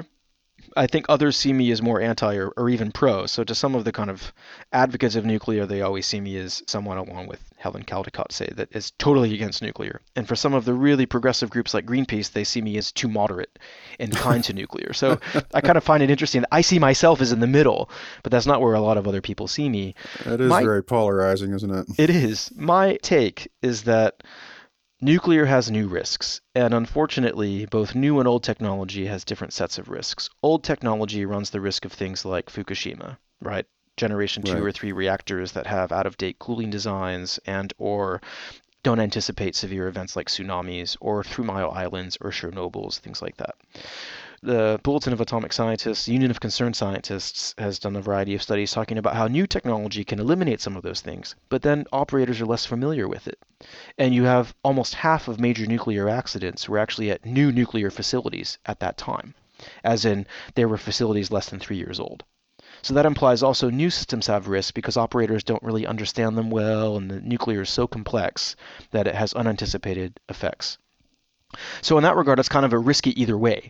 I think others see me as more anti or, or even pro. So to some of the kind of advocates of nuclear, they always see me as someone, along with Helen Caldicott, say, that is totally against nuclear. And for some of the really progressive groups like Greenpeace, they see me as too moderate and kind to nuclear. So I kind of find it interesting that I see myself as in the middle, but that's not where a lot of other people see me. It is My, very polarizing, isn't it? It is. My take is that nuclear has new risks, and unfortunately, both new and old technology has different sets of risks. Old technology runs the risk of things like Fukushima, right? Generation two right. or three reactors that have out-of-date cooling designs and or don't anticipate severe events like tsunamis or Three Mile Islands or Chernobyls, things like that. The Bulletin of Atomic Scientists, Union of Concerned Scientists, has done a variety of studies talking about how new technology can eliminate some of those things, but then operators are less familiar with it. And you have almost half of major nuclear accidents were actually at new nuclear facilities at that time, as in they were facilities less than three years old. So that implies also new systems have risk because operators don't really understand them well, and the nuclear is so complex that it has unanticipated effects. So in that regard, it's kind of a risky either way.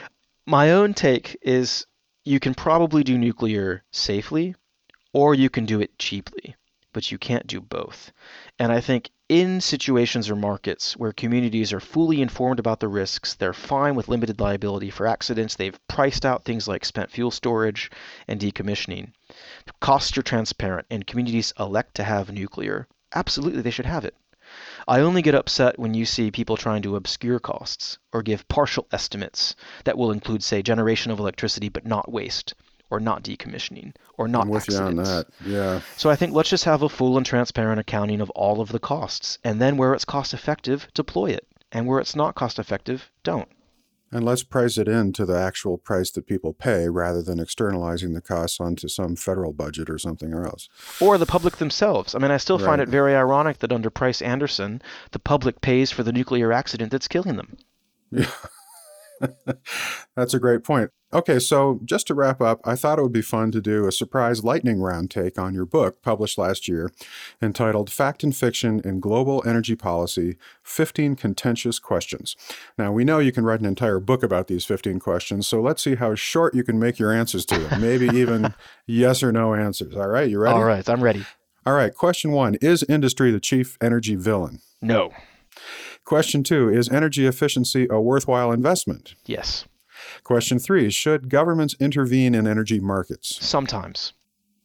My own take is you can probably do nuclear safely, or you can do it cheaply, but you can't do both. And I think in situations or markets where communities are fully informed about the risks, they're fine with limited liability for accidents, they've priced out things like spent fuel storage and decommissioning, costs are transparent, and communities elect to have nuclear, absolutely they should have it. I only get upset when you see people trying to obscure costs or give partial estimates that will include, say, generation of electricity but not waste, or not decommissioning, or not I'm with accidents. You on that. Yeah. So I think let's just have a full and transparent accounting of all of the costs, and then where it's cost effective, deploy it, and where it's not cost effective, don't. And let's price it into the actual price that people pay rather than externalizing the costs onto some federal budget or something else. Or the public themselves. I mean, I still right. find it very ironic that under Price-Anderson, the public pays for the nuclear accident that's killing them. Yeah. That's a great point. Okay, so just to wrap up, I thought it would be fun to do a surprise lightning round take on your book published last year entitled Fact and Fiction in Global Energy Policy, fifteen Contentious Questions. Now, we know you can write an entire book about these fifteen questions, so let's see how short you can make your answers to them. Maybe even yes or no answers. All right, you ready? All right, I'm ready. All right, question one, is industry the chief energy villain? No. Question two, is energy efficiency a worthwhile investment? Yes. Question three, should governments intervene in energy markets? Sometimes.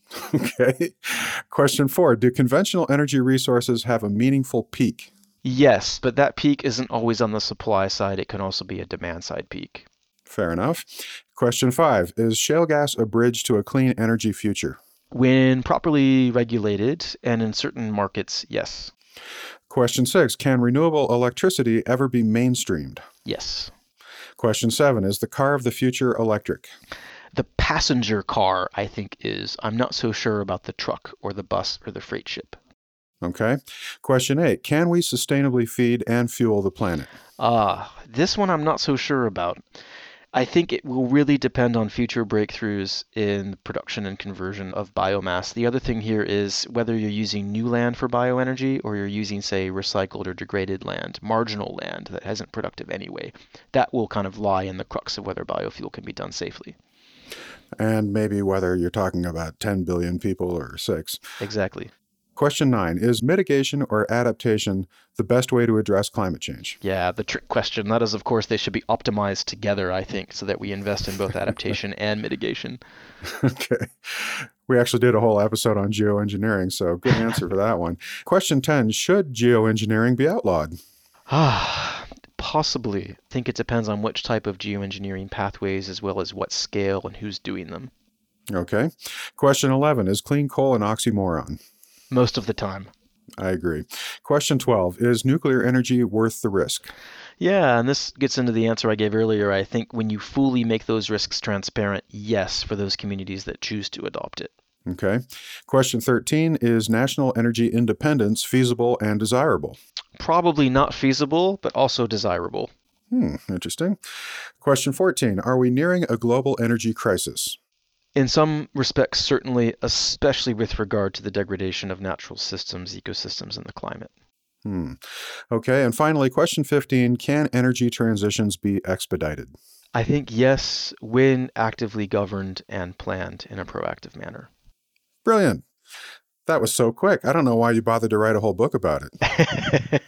Okay. Question four, do conventional energy resources have a meaningful peak? Yes, but that peak isn't always on the supply side. It can also be a demand side peak. Fair enough. Question five, is shale gas a bridge to a clean energy future? When properly regulated and in certain markets, yes. Question six, can renewable electricity ever be mainstreamed? Yes. Question seven, is the car of the future electric? The passenger car, I think, is. I'm not so sure about the truck or the bus or the freight ship. Okay. Question eight, can we sustainably feed and fuel the planet? Ah, uh, this one I'm not so sure about. I think it will really depend on future breakthroughs in the production and conversion of biomass. The other thing here is whether you're using new land for bioenergy or you're using, say, recycled or degraded land, marginal land that isn't productive anyway. That will kind of lie in the crux of whether biofuel can be done safely. And maybe whether you're talking about ten billion people or six. Exactly. Question nine, is mitigation or adaptation the best way to address climate change? Yeah, the trick question. That is, of course, they should be optimized together, I think, so that we invest in both adaptation and mitigation. Okay. We actually did a whole episode on geoengineering, so good answer for that one. Question ten, should geoengineering be outlawed? Ah, possibly. I think it depends on which type of geoengineering pathways as well as what scale and who's doing them. Okay. Question eleven, is clean coal an oxymoron? Most of the time. I agree. Question twelve, is nuclear energy worth the risk? Yeah, and this gets into the answer I gave earlier. I think when you fully make those risks transparent, yes, for those communities that choose to adopt it. Okay. Question thirteen, is national energy independence feasible and desirable? Probably not feasible, but also desirable. Hmm, interesting. Question fourteen, are we nearing a global energy crisis? In some respects, certainly, especially with regard to the degradation of natural systems, ecosystems, and the climate. Hmm. Okay, and finally, question fifteen, can energy transitions be expedited? I think yes, when actively governed and planned in a proactive manner. Brilliant. That was so quick. I don't know why you bothered to write a whole book about it.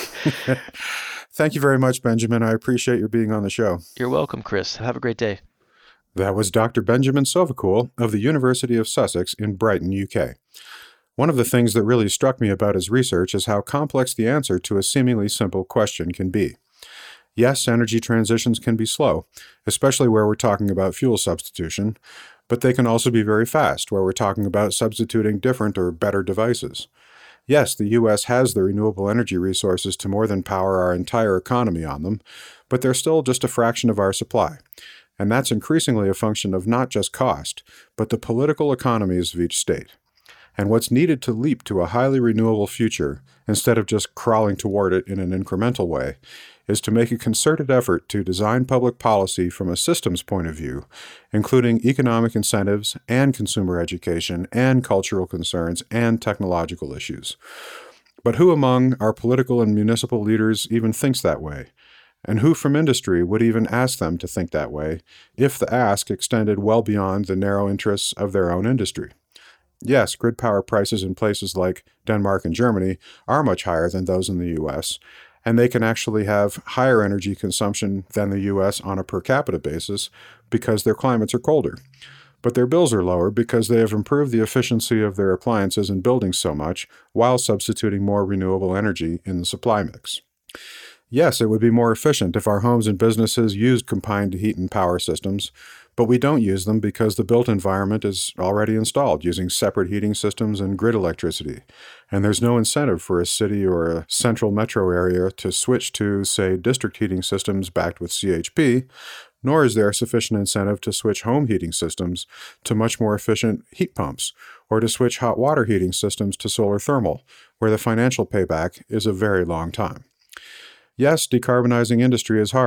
Thank you very much, Benjamin. I appreciate your being on the show. You're welcome, Chris. Have a great day. That was Doctor Benjamin Sovacool of the University of Sussex in Brighton, U K. One of the things that really struck me about his research is how complex the answer to a seemingly simple question can be. Yes, energy transitions can be slow, especially where we're talking about fuel substitution, but they can also be very fast, where we're talking about substituting different or better devices. Yes, the U S has the renewable energy resources to more than power our entire economy on them, but they're still just a fraction of our supply. And that's increasingly a function of not just cost, but the political economies of each state. And what's needed to leap to a highly renewable future, instead of just crawling toward it in an incremental way, is to make a concerted effort to design public policy from a systems point of view, including economic incentives and consumer education and cultural concerns and technological issues. But who among our political and municipal leaders even thinks that way? And who from industry would even ask them to think that way, if the ask extended well beyond the narrow interests of their own industry? Yes, grid power prices in places like Denmark and Germany are much higher than those in the U S, and they can actually have higher energy consumption than the U S on a per capita basis because their climates are colder. But their bills are lower because they have improved the efficiency of their appliances and buildings so much while substituting more renewable energy in the supply mix. Yes, it would be more efficient if our homes and businesses used combined heat and power systems, but we don't use them because the built environment is already installed using separate heating systems and grid electricity, and there's no incentive for a city or a central metro area to switch to, say, district heating systems backed with C H P, nor is there sufficient incentive to switch home heating systems to much more efficient heat pumps, or to switch hot water heating systems to solar thermal, where the financial payback is a very long time. Yes, decarbonizing industry is hard,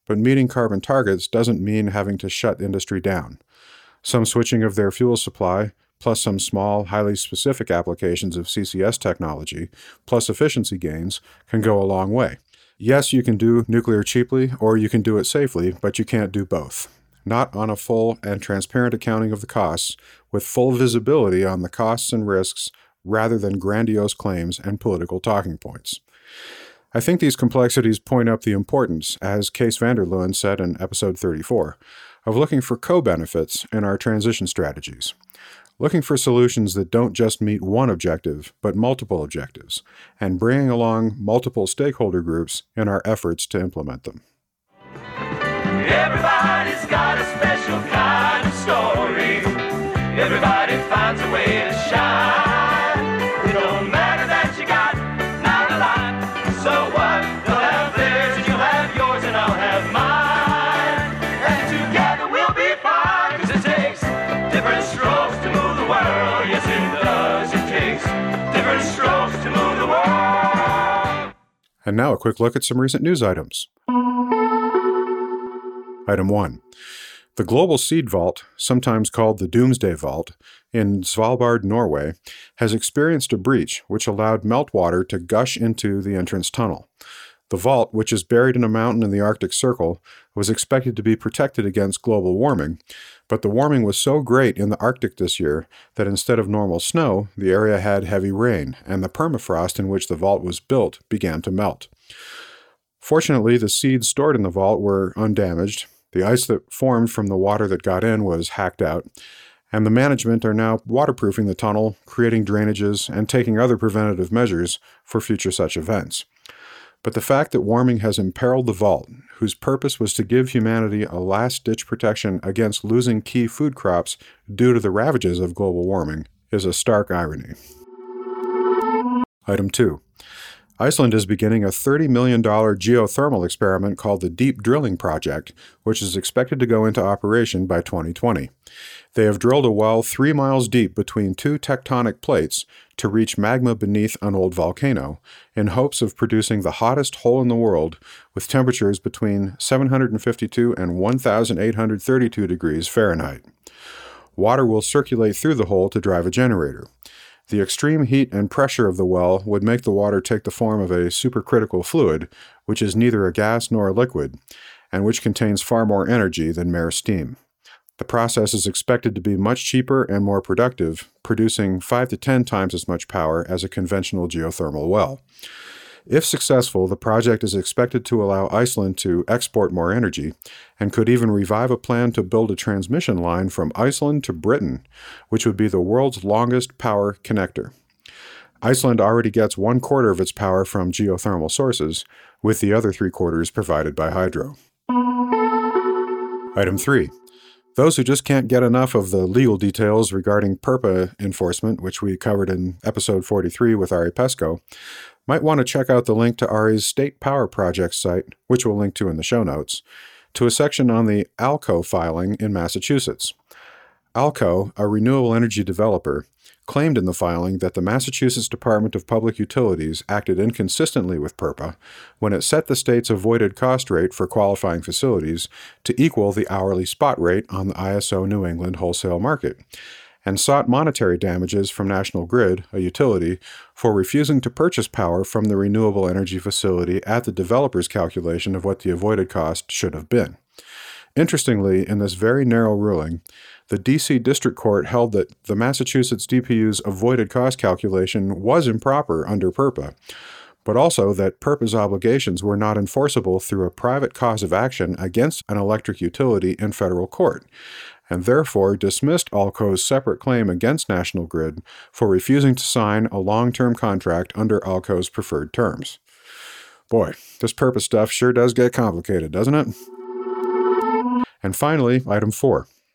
but meeting carbon targets doesn't mean having to shut industry down. Some switching of their fuel supply, plus some small, highly specific applications of C C S technology, plus efficiency gains, can go a long way. Yes, you can do nuclear cheaply, or you can do it safely, but you can't do both. Not on a full and transparent accounting of the costs, with full visibility on the costs and risks, rather than grandiose claims and political talking points. I think these complexities point up the importance, as Kees van der Leeuwen said in episode thirty-four, of looking for co-benefits in our transition strategies. Looking for solutions that don't just meet one objective, but multiple objectives, and bringing along multiple stakeholder groups in our efforts to implement them. Everybody's got a special kind of story. Everybody finds a way to shine. It don't matter that you got not a lot. So what? They'll have theirs and you'll have yours and I'll have mine. And together we'll be fine. Cause it takes different strokes to move the world. Yes it does. It takes different strokes to move the world. And now a quick look at some recent news items. Item one. The Global Seed Vault, sometimes called the Doomsday Vault, in Svalbard, Norway, has experienced a breach which allowed meltwater to gush into the entrance tunnel. The vault, which is buried in a mountain in the Arctic Circle, was expected to be protected against global warming, but the warming was so great in the Arctic this year that instead of normal snow, the area had heavy rain, and the permafrost in which the vault was built began to melt. Fortunately, the seeds stored in the vault were undamaged. The ice that formed from the water that got in was hacked out, and the management are now waterproofing the tunnel, creating drainages, and taking other preventative measures for future such events. But the fact that warming has imperiled the vault, whose purpose was to give humanity a last-ditch protection against losing key food crops due to the ravages of global warming, is a stark irony. Item two. Iceland is beginning a thirty million dollars geothermal experiment called the Deep Drilling Project, which is expected to go into operation by twenty twenty. They have drilled a well three miles deep between two tectonic plates to reach magma beneath an old volcano, in hopes of producing the hottest hole in the world with temperatures between seven hundred fifty-two and one thousand eight hundred thirty-two degrees Fahrenheit. Water will circulate through the hole to drive a generator. The extreme heat and pressure of the well would make the water take the form of a supercritical fluid, which is neither a gas nor a liquid, and which contains far more energy than mere steam. The process is expected to be much cheaper and more productive, producing five to ten times as much power as a conventional geothermal well. If successful, the project is expected to allow Iceland to export more energy, and could even revive a plan to build a transmission line from Iceland to Britain, which would be the world's longest power connector. Iceland already gets one quarter of its power from geothermal sources, with the other three quarters provided by hydro. Item three. Those who just can't get enough of the legal details regarding PURPA enforcement, which we covered in episode forty-three with Ari Pesco, might want to check out the link to Ari's State Power Project site, which we'll link to in the show notes, to a section on the ALCO filing in Massachusetts. ALCO, a renewable energy developer, claimed in the filing that the Massachusetts Department of Public Utilities acted inconsistently with PURPA when it set the state's avoided cost rate for qualifying facilities to equal the hourly spot rate on the I S O New England wholesale market, and sought monetary damages from National Grid, a utility, for refusing to purchase power from the renewable energy facility at the developer's calculation of what the avoided cost should have been. Interestingly, in this very narrow ruling, the D C District Court held that the Massachusetts D P U's avoided cost calculation was improper under PURPA, but also that PURPA's obligations were not enforceable through a private cause of action against an electric utility in federal court, and therefore dismissed ALCO's separate claim against National Grid for refusing to sign a long-term contract under ALCO's preferred terms. Boy, this PURPA stuff sure does get complicated, doesn't it? And finally, item four.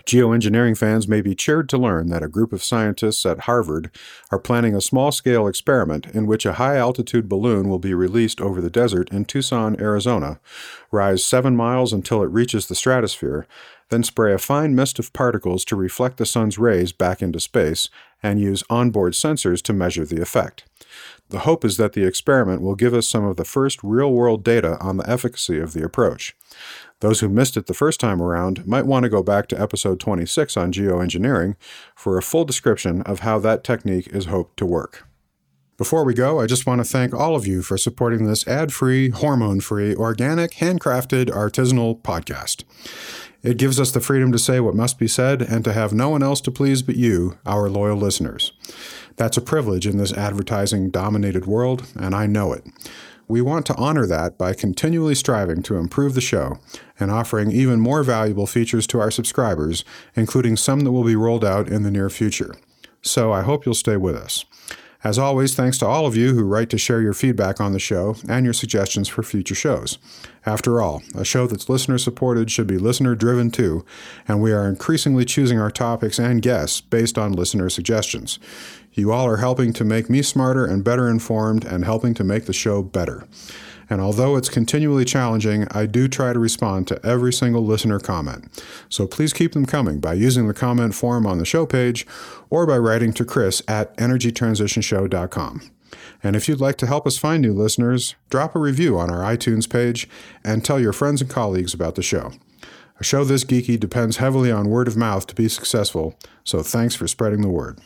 Geoengineering fans may be cheered to learn that a group of scientists at Harvard are planning a small-scale experiment in which a high-altitude balloon will be released over the desert in Tucson, Arizona, rise seven miles until it reaches the stratosphere, then spray a fine mist of particles to reflect the sun's rays back into space, and use onboard sensors to measure the effect. The hope is that the experiment will give us some of the first real-world data on the efficacy of the approach. Those who missed it the first time around might want to go back to episode twenty-six on geoengineering for a full description of how that technique is hoped to work. Before we go, I just want to thank all of you for supporting this ad-free, hormone-free, organic, handcrafted, artisanal podcast. It gives us the freedom to say what must be said and to have no one else to please but you, our loyal listeners. That's a privilege in this advertising-dominated world, and I know it. We want to honor that by continually striving to improve the show and offering even more valuable features to our subscribers, including some that will be rolled out in the near future. So I hope you'll stay with us. As always, thanks to all of you who write to share your feedback on the show and your suggestions for future shows. After all, a show that's listener-supported should be listener-driven too, and we are increasingly choosing our topics and guests based on listener suggestions. You all are helping to make me smarter and better informed and helping to make the show better. And although it's continually challenging, I do try to respond to every single listener comment. So please keep them coming by using the comment form on the show page or by writing to Chris at energy transition show dot com. And if you'd like to help us find new listeners, drop a review on our iTunes page and tell your friends and colleagues about the show. A show this geeky depends heavily on word of mouth to be successful, so thanks for spreading the word.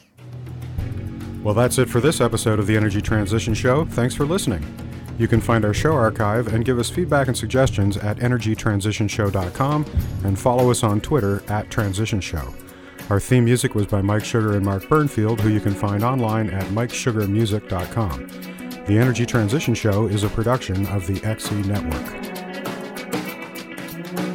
Well, that's it for this episode of the Energy Transition Show. Thanks for listening. You can find our show archive and give us feedback and suggestions at energy transition show dot com and follow us on Twitter at Transition Show. Our theme music was by Mike Sugar and Mark Burnfield, who you can find online at mike sugar music dot com. The Energy Transition Show is a production of the X E Network.